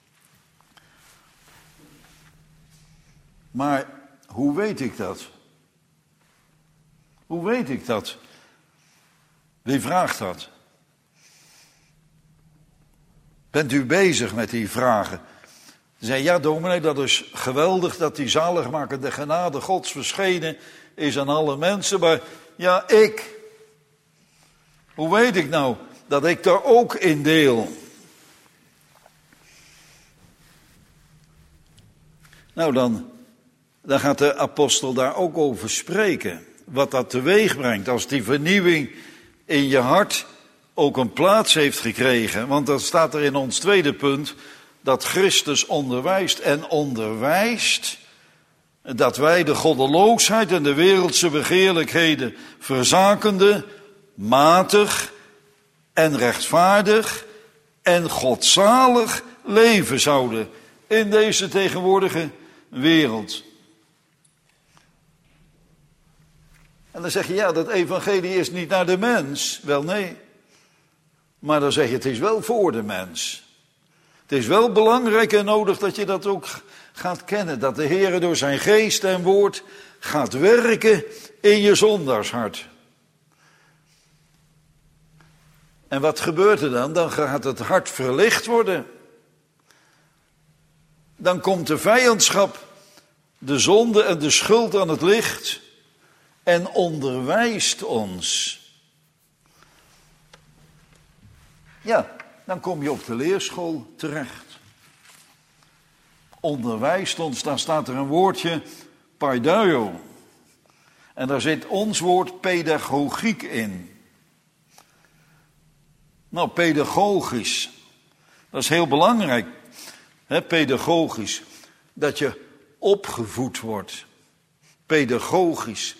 Maar hoe weet ik dat? Hoe weet ik dat? Wie vraagt dat? Bent u bezig met die vragen? Ze zei, ja dominee, dat is geweldig dat die zaligmakende genade Gods verschenen is aan alle mensen. Maar ja, ik. Hoe weet ik nou dat ik daar ook in deel? Nou, dan, dan gaat de apostel daar ook over spreken. Wat dat teweeg brengt als die vernieuwing in je hart ook een plaats heeft gekregen. Want dat staat er in ons tweede punt, dat Christus onderwijst en onderwijst dat wij de goddeloosheid en de wereldse begeerlijkheden verzakende, matig en rechtvaardig en godzalig leven zouden in deze tegenwoordige wereld. En dan zeg je, ja, dat evangelie is niet naar de mens. Wel, nee. Maar dan zeg je, het is wel voor de mens. Het is wel belangrijk en nodig dat je dat ook gaat kennen. Dat de Heer door zijn geest en woord gaat werken in je zondarshart. En wat gebeurt er dan? Dan gaat het hart verlicht worden. Dan komt de vijandschap, de zonde en de schuld aan het licht en onderwijst ons. Ja, dan kom je op de leerschool terecht. Onderwijst ons, dan staat er een woordje, paideio. En daar zit ons woord pedagogiek in. Nou, pedagogisch, dat is heel belangrijk, hè, pedagogisch, dat je opgevoed wordt. Pedagogisch.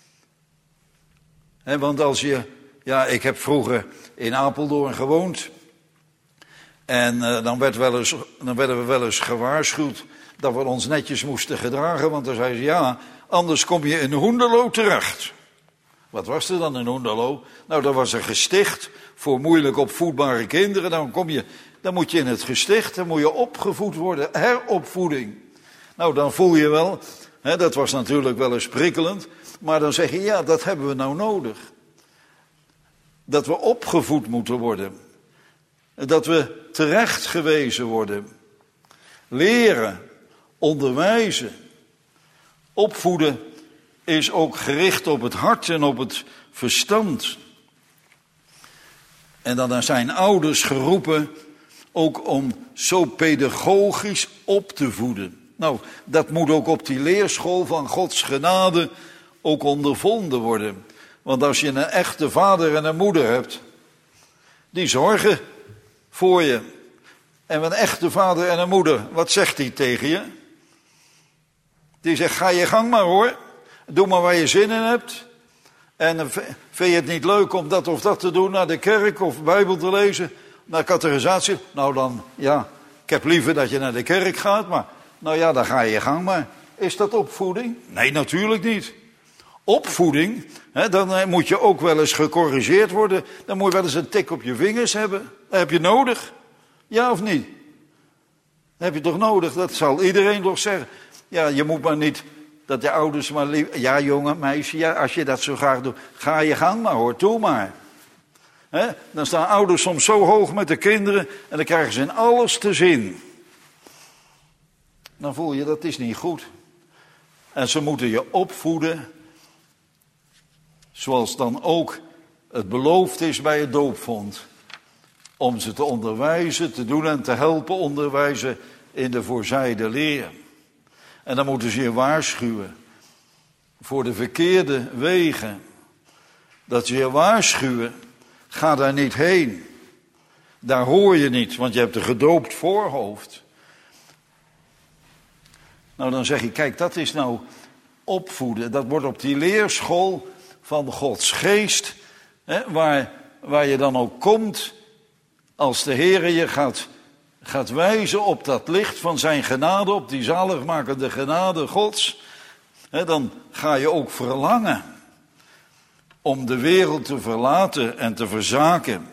Hè, want als je, ja, ik heb vroeger in Apeldoorn gewoond. En uh, dan, werd wel eens, dan werden we wel eens gewaarschuwd dat we ons netjes moesten gedragen. Want dan zeiden ze, ja, anders kom je in Hoenderloo terecht. Wat was er dan in Hoenderloo? Nou, dat was een gesticht voor moeilijk opvoedbare kinderen. Dan, kom je, dan moet je in het gesticht, dan moet je opgevoed worden. Heropvoeding. Nou, dan voel je wel, hè, dat was natuurlijk wel eens prikkelend. Maar dan zeg je, ja, dat hebben we nou nodig. Dat we opgevoed moeten worden. Dat we terecht gewezen worden. Leren, onderwijzen, opvoeden is ook gericht op het hart en op het verstand. En dan zijn ouders geroepen ook om zo pedagogisch op te voeden. Nou, dat moet ook op die leerschool van Gods genade ook ondervonden worden. Want als je een echte vader en een moeder hebt, die zorgen voor je. En een echte vader en een moeder, wat zegt die tegen je? Die zegt, ga je gang maar hoor. Doe maar waar je zin in hebt. En vind je het niet leuk om dat of dat te doen, naar de kerk of Bijbel te lezen, naar catechisatie? Nou dan, ja, ik heb liever dat je naar de kerk gaat, maar nou ja, dan ga je je gang maar. Is dat opvoeding? Nee, natuurlijk niet. Opvoeding, hè, dan moet je ook wel eens gecorrigeerd worden. Dan moet je wel eens een tik op je vingers hebben. Dat heb je nodig. Ja of niet? Dat heb je toch nodig? Dat zal iedereen toch zeggen. Ja, je moet maar niet dat de ouders maar lief... Ja, jongen, meisje, ja, als je dat zo graag doet, ga je gang maar hoor, doe maar. Hè? Dan staan ouders soms zo hoog met de kinderen en dan krijgen ze in alles te zin. Dan voel je, dat is niet goed. En ze moeten je opvoeden, zoals dan ook het beloofd is bij het doopvond. Om ze te onderwijzen, te doen en te helpen onderwijzen in de voorzijde leer. En dan moeten ze je waarschuwen voor de verkeerde wegen. Dat ze je waarschuwen, ga daar niet heen. Daar hoor je niet, want je hebt een gedoopt voorhoofd. Nou, dan zeg je, kijk, dat is nou opvoeden. Dat wordt op die leerschool van Gods geest, hè, waar, waar je dan ook komt, als de Heere je gaat, gaat wijzen op dat licht van zijn genade, op die zaligmakende genade Gods, hè, dan ga je ook verlangen om de wereld te verlaten en te verzaken.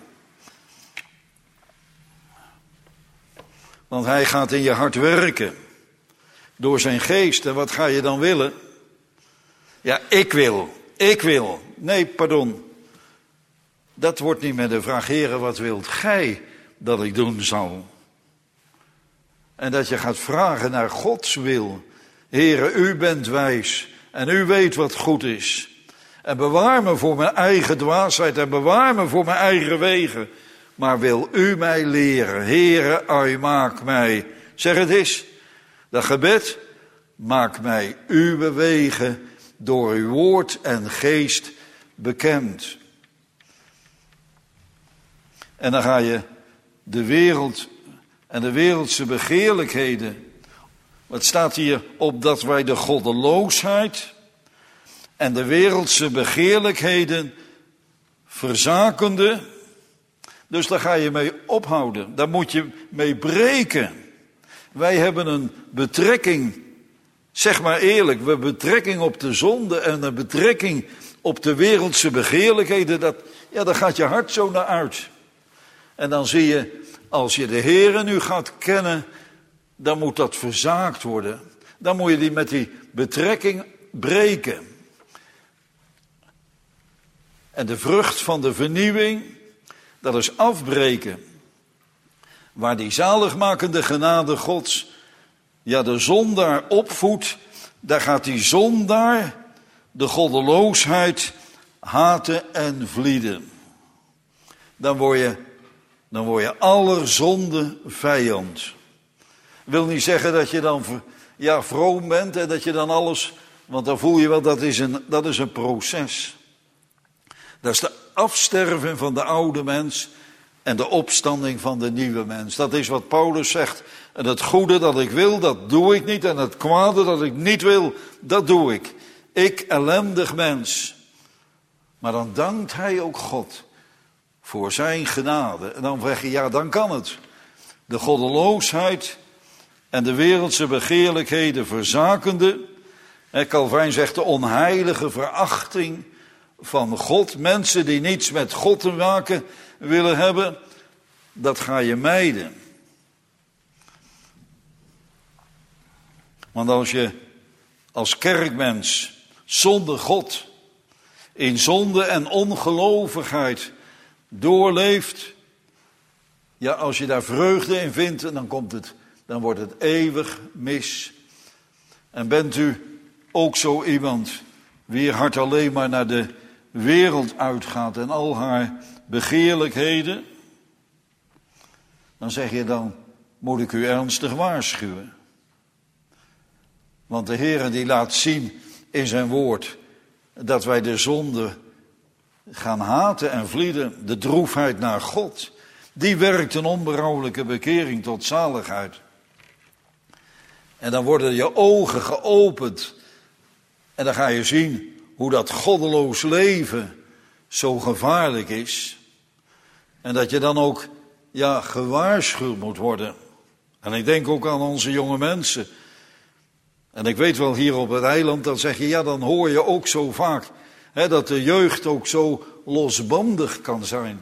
Want hij gaat in je hart werken. Door zijn geest. En wat ga je dan willen? Ja, ik wil. Ik wil. Nee, pardon. Dat wordt niet met de vraag, Heere, wat wilt gij dat ik doen zal? En dat je gaat vragen naar Gods wil. Heere, u bent wijs. En u weet wat goed is. En bewaar me voor mijn eigen dwaasheid. En bewaar me voor mijn eigen wegen. Maar wil u mij leren. Heere, u maak mij. Zeg het eens. Dat gebed, maak mij uw wegen door uw woord en geest bekend. En dan ga je de wereld en de wereldse begeerlijkheden. Wat staat hier? Opdat wij de goddeloosheid en de wereldse begeerlijkheden verzakende. Dus daar ga je mee ophouden. Daar moet je mee breken. Wij hebben een betrekking, zeg maar eerlijk, we hebben betrekking op de zonde en een betrekking op de wereldse begeerlijkheden. Dat, ja, daar gaat je hart zo naar uit. En dan zie je, als je de Heere nu gaat kennen, dan moet dat verzaakt worden. Dan moet je die met die betrekking breken. En de vrucht van de vernieuwing, dat is afbreken. Waar die zaligmakende genade Gods, ja, de zondaar opvoedt, daar gaat die zondaar de goddeloosheid haten en vlieden. Dan word je, dan word je aller zonde vijand. Wil niet zeggen dat je dan ja, vroom bent en dat je dan alles, want dan voel je wel, dat is een, dat is een proces. Dat is de afsterving van de oude mens en de opstanding van de nieuwe mens. Dat is wat Paulus zegt. En het goede dat ik wil, dat doe ik niet. En het kwade dat ik niet wil, dat doe ik. Ik, ellendig mens. Maar dan dankt hij ook God voor zijn genade. En dan zeg je, ja, dan kan het. De goddeloosheid en de wereldse begeerlijkheden verzakende. En Calvijn zegt de onheilige verachting van God. Mensen die niets met God te maken willen hebben, dat ga je mijden. Want als je als kerkmens zonder God in zonde en ongelovigheid doorleeft, ja, als je daar vreugde in vindt, dan komt het, dan wordt het eeuwig mis. En bent u ook zo iemand wier hart alleen maar naar de wereld uitgaat en al haar begeerlijkheden, dan zeg je, dan moet ik u ernstig waarschuwen. Want de Heere die laat zien in zijn woord dat wij de zonde gaan haten en vlieden, de droefheid naar God, die werkt een onberouwelijke bekering tot zaligheid. En dan worden je ogen geopend en dan ga je zien hoe dat goddeloos leven zo gevaarlijk is. En dat je dan ook, ja, gewaarschuwd moet worden. En ik denk ook aan onze jonge mensen. En ik weet wel, hier op het eiland, dan zeg je, ja, dan hoor je ook zo vaak, hè, dat de jeugd ook zo losbandig kan zijn.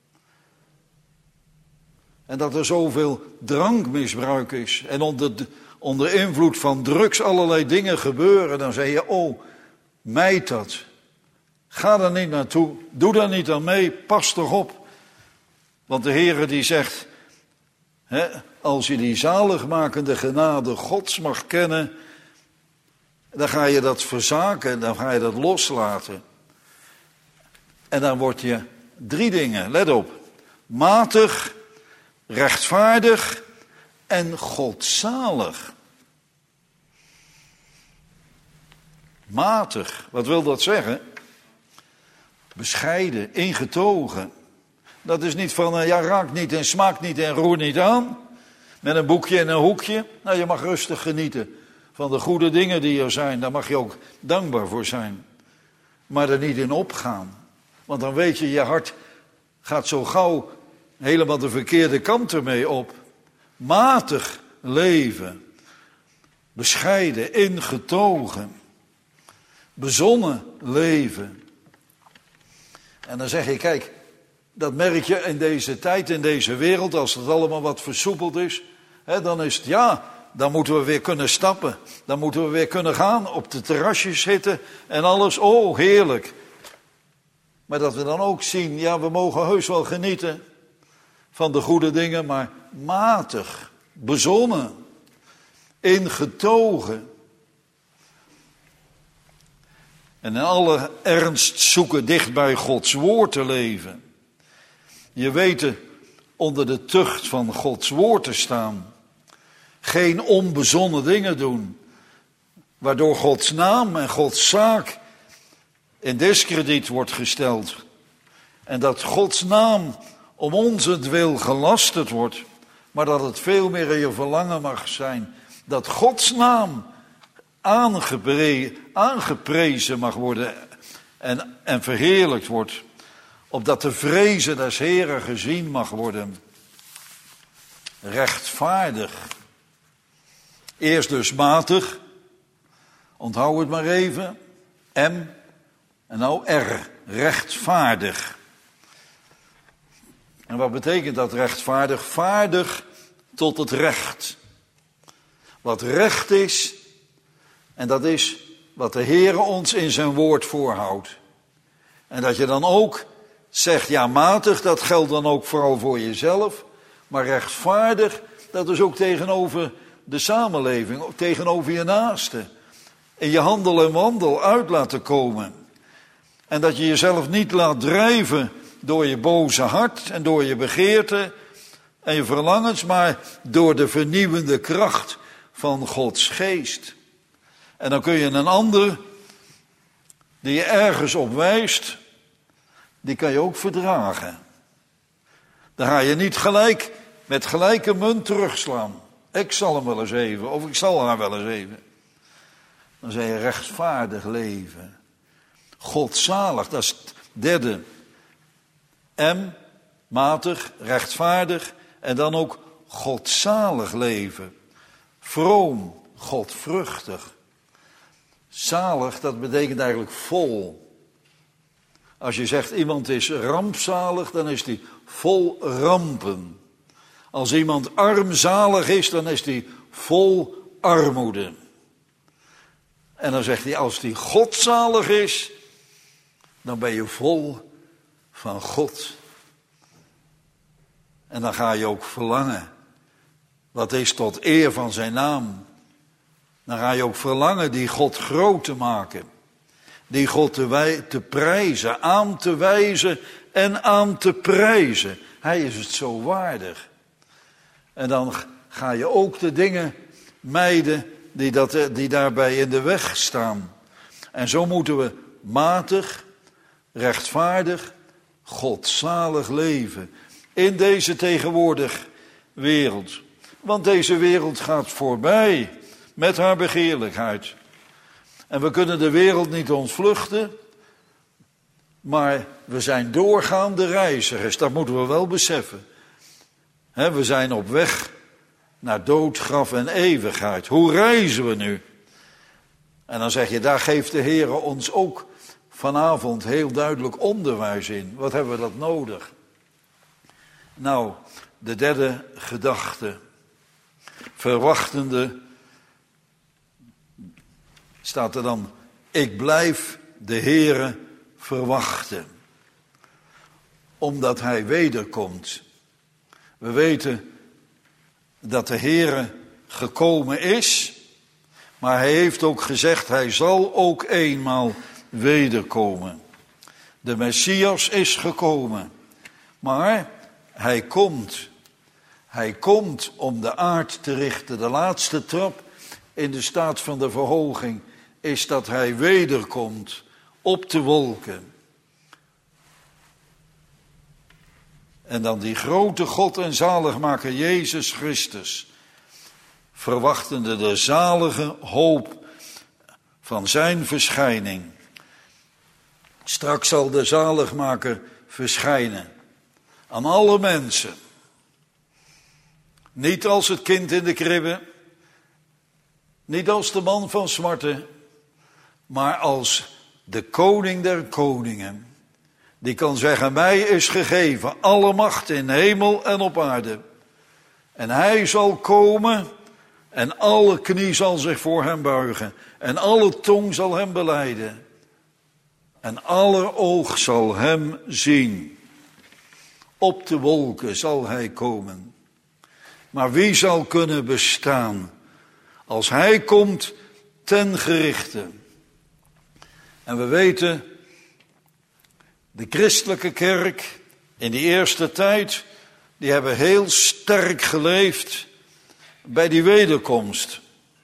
En dat er zoveel drankmisbruik is. En onder, onder invloed van drugs allerlei dingen gebeuren. Dan zeg je, oh, mijd dat. Ga daar niet naartoe. Doe daar niet aan mee. Pas toch op. Want de Heere die zegt, hè, als je die zaligmakende genade Gods mag kennen, dan ga je dat verzaken, dan ga je dat loslaten. En dan word je drie dingen, let op. Matig, rechtvaardig en godzalig. Matig, wat wil dat zeggen? Bescheiden, ingetogen. Dat is niet van, ja, raak niet en smaak niet en roer niet aan. Met een boekje en een hoekje. Nou, je mag rustig genieten van de goede dingen die er zijn. Daar mag je ook dankbaar voor zijn. Maar er niet in opgaan. Want dan weet je, je hart gaat zo gauw helemaal de verkeerde kant ermee op. Matig leven. Bescheiden, ingetogen. Bezonnen leven. En dan zeg je, kijk, dat merk je in deze tijd, in deze wereld, als het allemaal wat versoepeld is. Hè, dan is het, ja, dan moeten we weer kunnen stappen. Dan moeten we weer kunnen gaan, op de terrasjes zitten en alles. Oh, heerlijk. Maar dat we dan ook zien, ja, we mogen heus wel genieten van de goede dingen, maar matig, bezonnen, ingetogen. En in alle ernst zoeken dicht bij Gods woord te leven. Je weet onder de tucht van Gods woord te staan. Geen onbezonnen dingen doen. Waardoor Gods naam en Gods zaak in diskrediet wordt gesteld. En dat Gods naam om onzentwil gelasterd wordt. Maar dat het veel meer in je verlangen mag zijn. Dat Gods naam aangepre, aangeprezen mag worden en, en verheerlijkt wordt. Opdat de vrezen des Heren gezien mag worden. Rechtvaardig. Eerst dus matig. Onthoud het maar even. M. En nou R. Rechtvaardig. En wat betekent dat rechtvaardig? Vaardig tot het recht. Wat recht is. En dat is wat de Heere ons in zijn woord voorhoudt. En dat je dan ook zegt, ja, matig, dat geldt dan ook vooral voor jezelf. Maar rechtvaardig, dat is ook tegenover de samenleving, ook tegenover je naaste. In je handel en wandel uit laten komen. En dat je jezelf niet laat drijven door je boze hart en door je begeerten en je verlangens, maar door de vernieuwende kracht van Gods geest. En dan kun je een ander die je ergens op wijst, die kan je ook verdragen. Dan ga je niet gelijk met gelijke munt terugslaan. Ik zal hem wel eens even, of ik zal haar wel eens even. Dan zeg je rechtvaardig leven. Godzalig, dat is het derde. M, matig, rechtvaardig en dan ook godzalig leven. Vroom, godvruchtig. Zalig, dat betekent eigenlijk vol. Als je zegt iemand is rampzalig, dan is die vol rampen. Als iemand armzalig is, dan is die vol armoede. En dan zegt hij, als die godzalig is, dan ben je vol van God. En dan ga je ook verlangen. Wat is tot eer van zijn naam. Dan ga je ook verlangen die God groot te maken. Die God te, wij, te prijzen, aan te wijzen en aan te prijzen. Hij is het zo waardig. En dan ga je ook de dingen mijden die, dat, die daarbij in de weg staan. En zo moeten we matig, rechtvaardig, godzalig leven. In deze tegenwoordige wereld. Want deze wereld gaat voorbij met haar begeerlijkheid. En we kunnen de wereld niet ontvluchten, maar we zijn doorgaande reizigers, dat moeten we wel beseffen. He, we zijn op weg naar dood, graf en eeuwigheid. Hoe reizen we nu? En dan zeg je, daar geeft de Heer ons ook vanavond heel duidelijk onderwijs in. Wat hebben we dat nodig? Nou, de derde gedachte. Verwachtende, staat er dan, ik blijf de Heere verwachten. Omdat Hij wederkomt. We weten dat de Heere gekomen is, maar Hij heeft ook gezegd, Hij zal ook eenmaal wederkomen. De Messias is gekomen, maar Hij komt. Hij komt om de aard te richten. De laatste trap in de staat van de verhoging is dat Hij wederkomt op de wolken. En dan die grote God en zaligmaker Jezus Christus, verwachtende de zalige hoop van zijn verschijning. Straks zal de zaligmaker verschijnen aan alle mensen. Niet als het kind in de kribbe, niet als de man van smarten, maar als de koning der koningen. Die kan zeggen, mij is gegeven alle macht in hemel en op aarde. En Hij zal komen en alle knie zal zich voor Hem buigen. En alle tong zal Hem belijden. En aller oog zal Hem zien. Op de wolken zal Hij komen. Maar wie zal kunnen bestaan als Hij komt ten gerichte? En we weten, de christelijke kerk in die eerste tijd, die hebben heel sterk geleefd bij die wederkomst.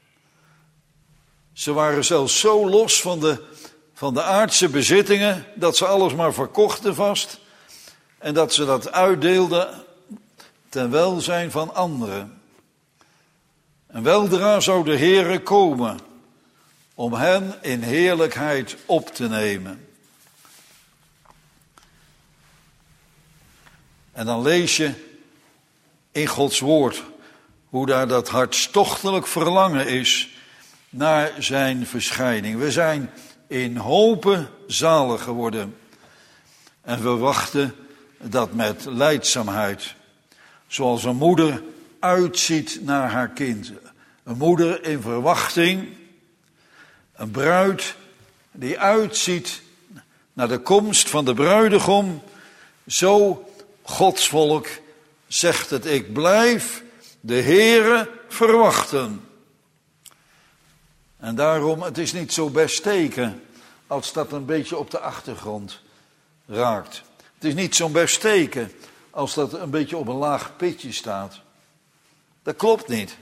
Ze waren zelfs zo los van de, van de aardse bezittingen, dat ze alles maar verkochten vast. En dat ze dat uitdeelden ten welzijn van anderen. En weldra zou de Heere komen om hen in heerlijkheid op te nemen. En dan lees je in Gods woord hoe daar dat hartstochtelijk verlangen is naar zijn verschijning. We zijn in hope zalig geworden en we wachten dat met lijdzaamheid. Zoals een moeder uitziet naar haar kind. Een moeder in verwachting. Een bruid die uitziet naar de komst van de bruidegom. Zo Gods volk zegt het, ik blijf de Heere verwachten. En daarom, het is niet zo best teken als dat een beetje op de achtergrond raakt. Het is niet zo'n best teken als dat een beetje op een laag pitje staat. Dat klopt niet.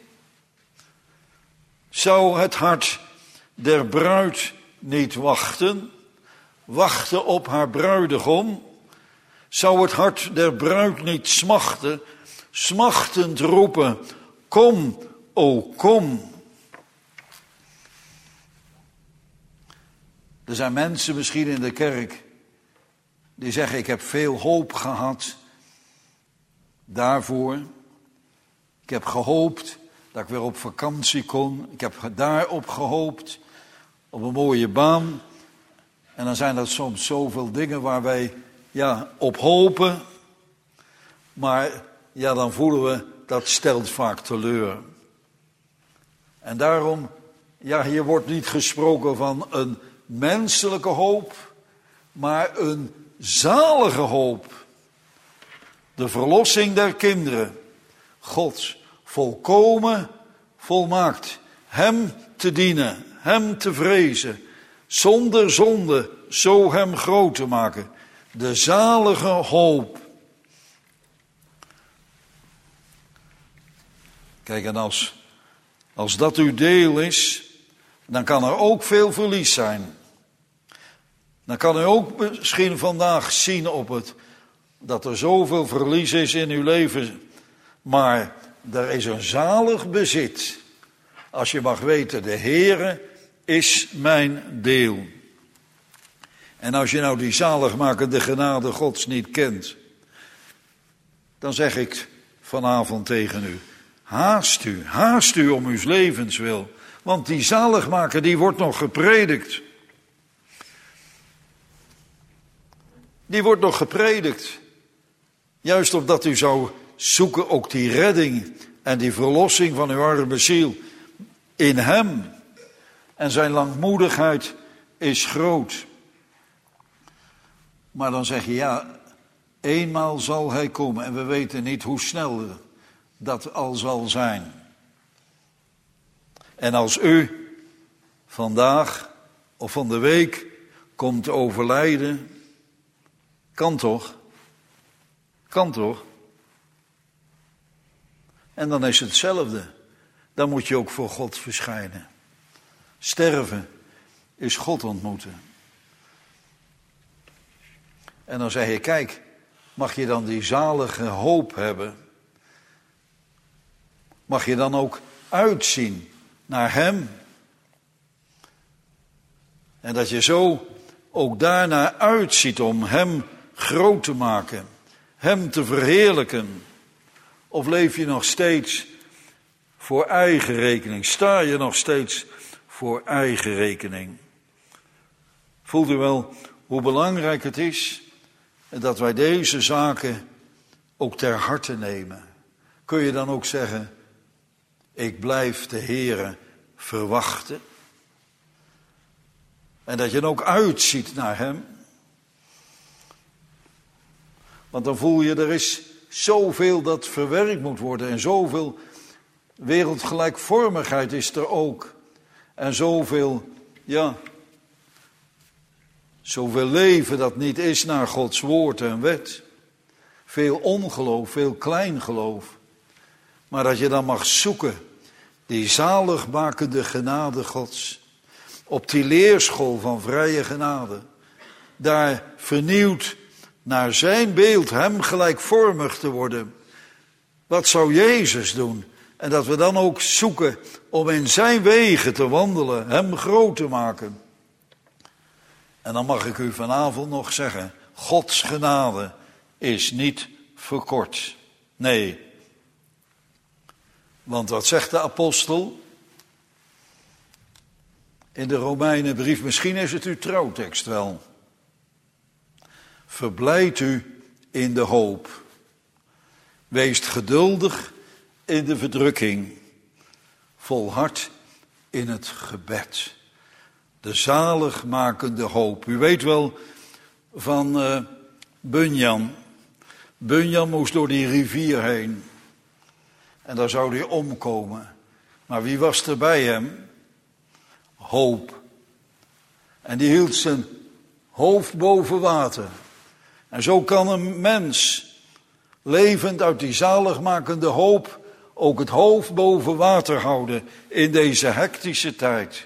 Zou het hart der bruid niet wachten, wachten op haar bruidegom? Zou het hart der bruid niet smachten, smachtend roepen, kom, o kom. Er zijn mensen misschien in de kerk die zeggen, ik heb veel hoop gehad daarvoor. Ik heb gehoopt dat ik weer op vakantie kon. Ik heb daarop gehoopt, op een mooie baan. En dan zijn dat soms zoveel dingen waar wij ja, op hopen. Maar ja, dan voelen we, dat stelt vaak teleur. En daarom, ja, hier wordt niet gesproken van een menselijke hoop, maar een zalige hoop. De verlossing der kinderen. Gods volkomen volmaakt. Hem te dienen, hem te vrezen. Zonder zonde, zo hem groot te maken. De zalige hoop. Kijk, en als, als dat uw deel is, dan kan er ook veel verlies zijn. Dan kan u ook misschien vandaag zien op het, dat er zoveel verlies is in uw leven. Maar er is een zalig bezit. Als je mag weten, de Heere is mijn deel. En als je nou die zaligmakende genade Gods niet kent, dan zeg ik vanavond tegen u, haast u, haast u om uw levenswil. Want die zaligmaker die wordt nog gepredikt. Die wordt nog gepredikt. Juist opdat u zou zoeken ook die redding en die verlossing van uw arme ziel in hem. En zijn langmoedigheid is groot. Maar dan zeg je, ja, eenmaal zal hij komen. En we weten niet hoe snel dat al zal zijn. En als u vandaag of van de week komt overlijden, kan toch? Kan toch? En dan is het hetzelfde. Dan moet je ook voor God verschijnen. Sterven is God ontmoeten. En dan zeg je, kijk, mag je dan die zalige hoop hebben? Mag je dan ook uitzien naar hem? En dat je zo ook daarnaar uitziet om hem groot te maken, hem te verheerlijken. Of leef je nog steeds voor eigen rekening? Sta je nog steeds voor eigen rekening? Voelt u wel hoe belangrijk het is dat wij deze zaken ook ter harte nemen? Kun je dan ook zeggen, ik blijf de Heere verwachten? En dat je dan ook uitziet naar hem? Want dan voel je, er is zoveel dat verwerkt moet worden. En zoveel wereldgelijkvormigheid is er ook. En zoveel, ja, zoveel leven dat niet is naar Gods woord en wet. Veel ongeloof, veel kleingeloof. Maar dat je dan mag zoeken, die zaligmakende genade Gods. Op die leerschool van vrije genade. Daar vernieuwd naar zijn beeld, hem gelijkvormig te worden. Wat zou Jezus doen? En dat we dan ook zoeken om in zijn wegen te wandelen, hem groot te maken. En dan mag ik u vanavond nog zeggen, Gods genade is niet verkort. Nee. Want wat zegt de apostel in de Romeinenbrief? Misschien is het uw trouwtekst wel. Verblijd u in de hoop. Wees geduldig in de verdrukking. Volhard in het gebed. De zaligmakende hoop. U weet wel van uh, Bunyan. Bunyan moest door die rivier heen. En daar zou hij omkomen. Maar wie was er bij hem? Hoop. En die hield zijn hoofd boven water. En zo kan een mens, levend uit die zaligmakende hoop, ook het hoofd boven water houden in deze hectische tijd.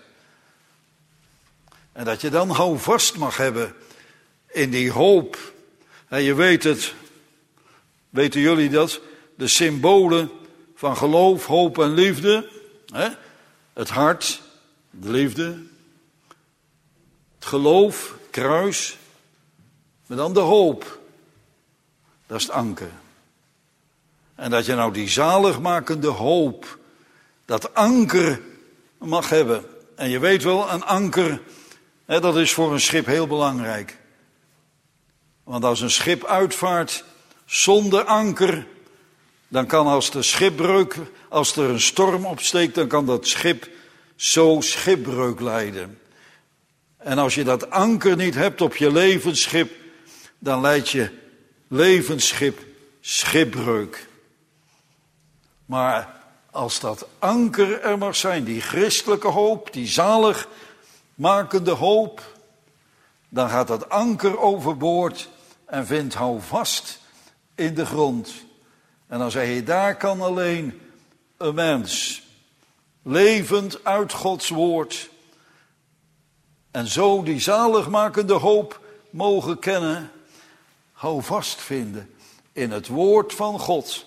En dat je dan houvast mag hebben in die hoop. En je weet het, weten jullie dat? De symbolen van geloof, hoop en liefde. Hè? Het hart, de liefde. Het geloof, kruis. Maar dan de hoop. Dat is het anker. En dat je nou die zaligmakende hoop, dat anker mag hebben. En je weet wel, een anker, hè, dat is voor een schip heel belangrijk. Want als een schip uitvaart zonder anker, dan kan als de schipbreuk, als er een storm opsteekt, dan kan dat schip zo schipbreuk lijden. En als je dat anker niet hebt op je levensschip, dan leidt je levensschip schipbreuk. Maar als dat anker er mag zijn, die christelijke hoop, die zaligmakende hoop, dan gaat dat anker overboord en vindt houvast in de grond. En dan zeg je, daar kan alleen een mens, levend uit Gods woord, en zo die zaligmakende hoop mogen kennen, houvast vinden in het woord van God.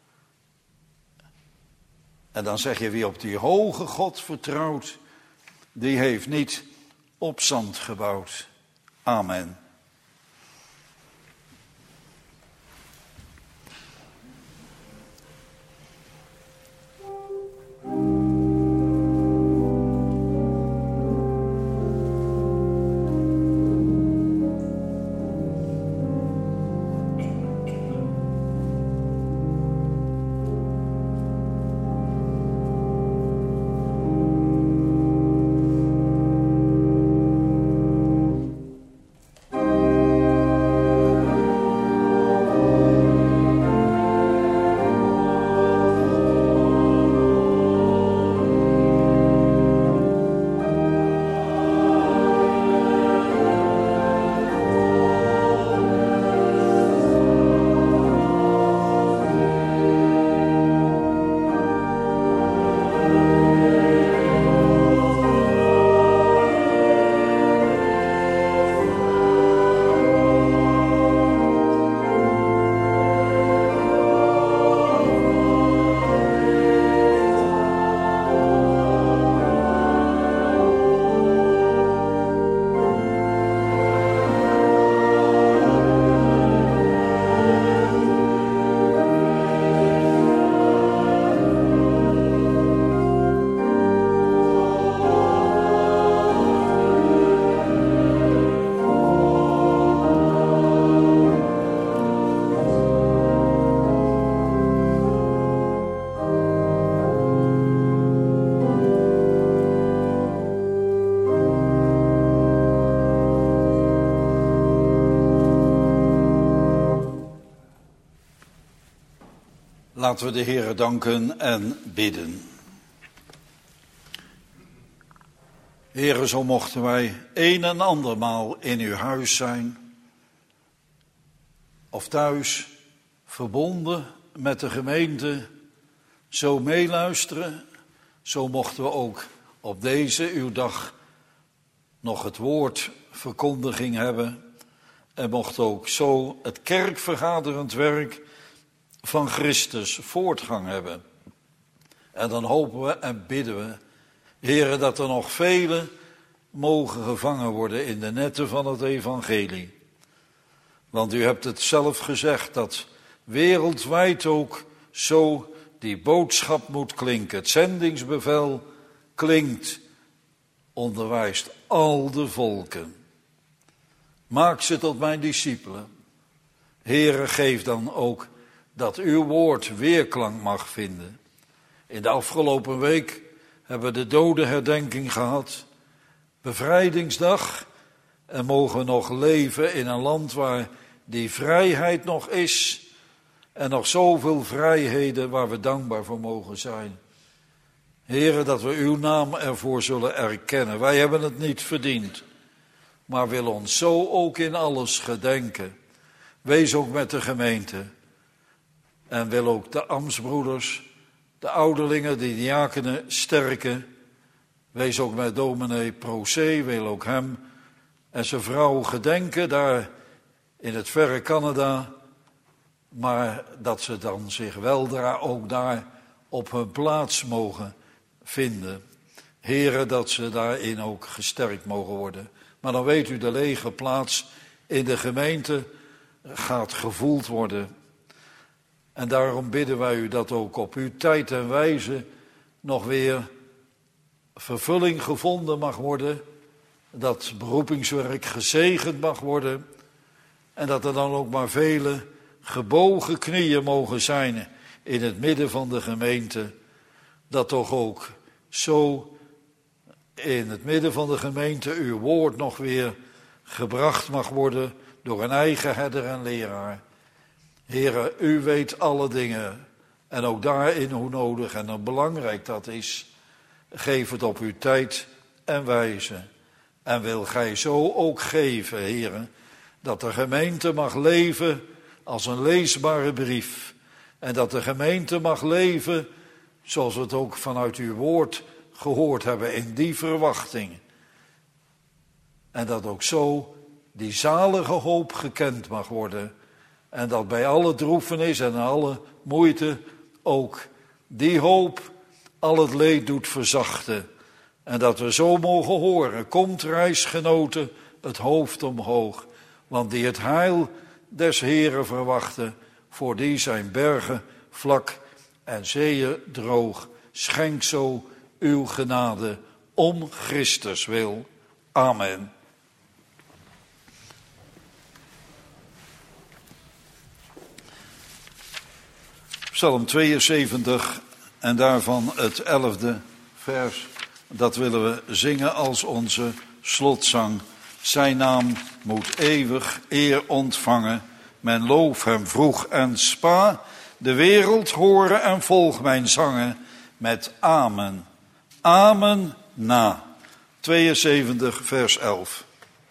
En dan zeg je, wie op die hoge God vertrouwt, die heeft niet op zand gebouwd. Amen. Laten we de Heere danken en bidden. Heere, zo mochten wij een en andermaal in uw huis zijn, of thuis, verbonden met de gemeente, zo meeluisteren, zo mochten we ook op deze uw dag nog het woord verkondiging hebben en mocht ook zo het kerkvergaderend werk van Christus voortgang hebben. En dan hopen we en bidden we, Heere, dat er nog velen mogen gevangen worden in de netten van het evangelie. Want u hebt het zelf gezegd, dat wereldwijd ook zo die boodschap moet klinken. Het zendingsbevel klinkt, onderwijst al de volken. Maak ze tot mijn discipelen. Heere, geef dan ook dat uw woord weerklank mag vinden. In de afgelopen week hebben we de dodenherdenking gehad, bevrijdingsdag, en mogen nog leven in een land waar die vrijheid nog is en nog zoveel vrijheden waar we dankbaar voor mogen zijn. Heere, dat we uw naam ervoor zullen erkennen. Wij hebben het niet verdiend, maar willen ons zo ook in alles gedenken. Wees ook met de gemeente. En wil ook de ambtsbroeders, de ouderlingen, de diakenen sterken. Wees ook met dominee Procé, wil ook hem en zijn vrouw gedenken daar in het verre Canada. Maar dat ze dan zich weldra ook daar op hun plaats mogen vinden. Heren, dat ze daarin ook gesterkt mogen worden. Maar dan weet u, de lege plaats in de gemeente gaat gevoeld worden. En daarom bidden wij u dat ook op uw tijd en wijze nog weer vervulling gevonden mag worden. Dat beroepingswerk gezegend mag worden. En dat er dan ook maar vele gebogen knieën mogen zijn in het midden van de gemeente. Dat toch ook zo in het midden van de gemeente uw woord nog weer gebracht mag worden door een eigen herder en leraar. Heere, u weet alle dingen en ook daarin hoe nodig en hoe belangrijk dat is. Geef het op uw tijd en wijze. En wil gij zo ook geven, Heere, dat de gemeente mag leven als een leesbare brief. En dat de gemeente mag leven zoals we het ook vanuit uw woord gehoord hebben in die verwachting. En dat ook zo die zalige hoop gekend mag worden. En dat bij alle droefenis en alle moeite ook die hoop al het leed doet verzachten. En dat we zo mogen horen, komt reisgenoten het hoofd omhoog, want die het heil des Heeren verwachten, voor die zijn bergen vlak en zeeën droog. Schenk zo uw genade om Christus wil. Amen. Psalm tweeënzeventig en daarvan het elfde vers. Dat willen we zingen als onze slotzang. Zijn naam moet eeuwig eer ontvangen. Men loof hem vroeg en spa. De wereld horen en volg mijn zangen. Met amen. Amen na. tweeënzeventig vers elf.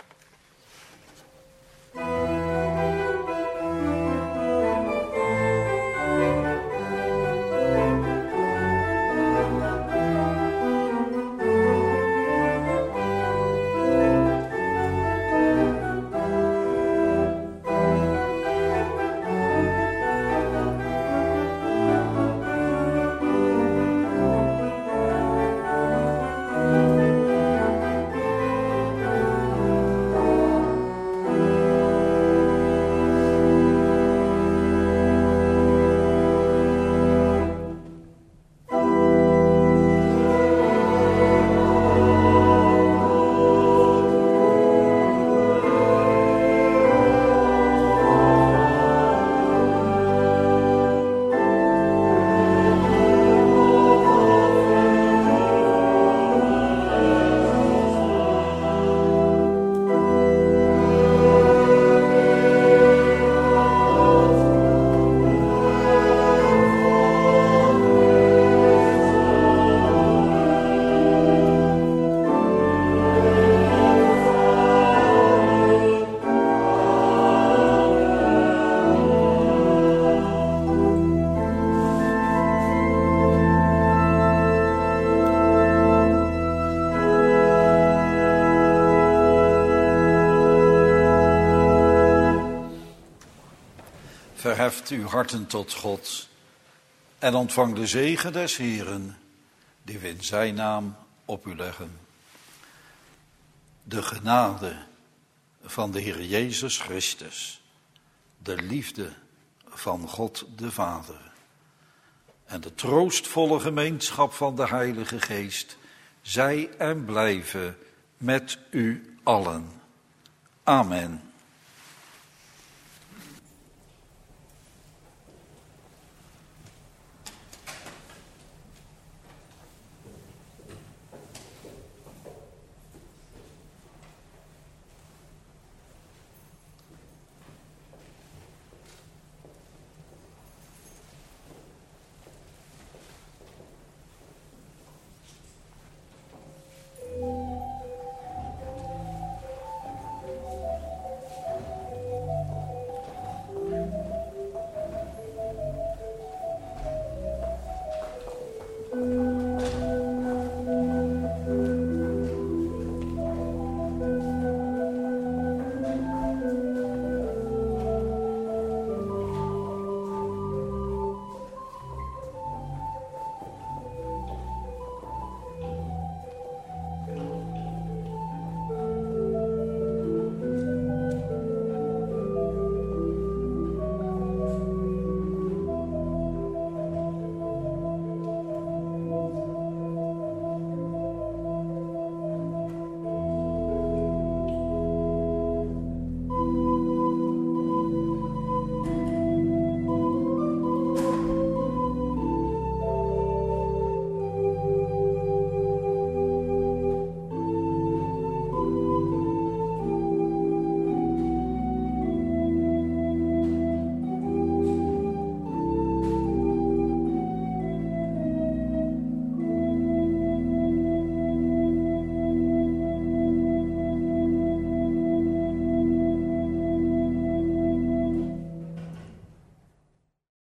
Verheft uw harten tot God en ontvang de zegen des Heeren, die we in zijn naam op u leggen. De genade van de Heer Jezus Christus, de liefde van God de Vader en de troostvolle gemeenschap van de Heilige Geest, zij en blijven met u allen. Amen.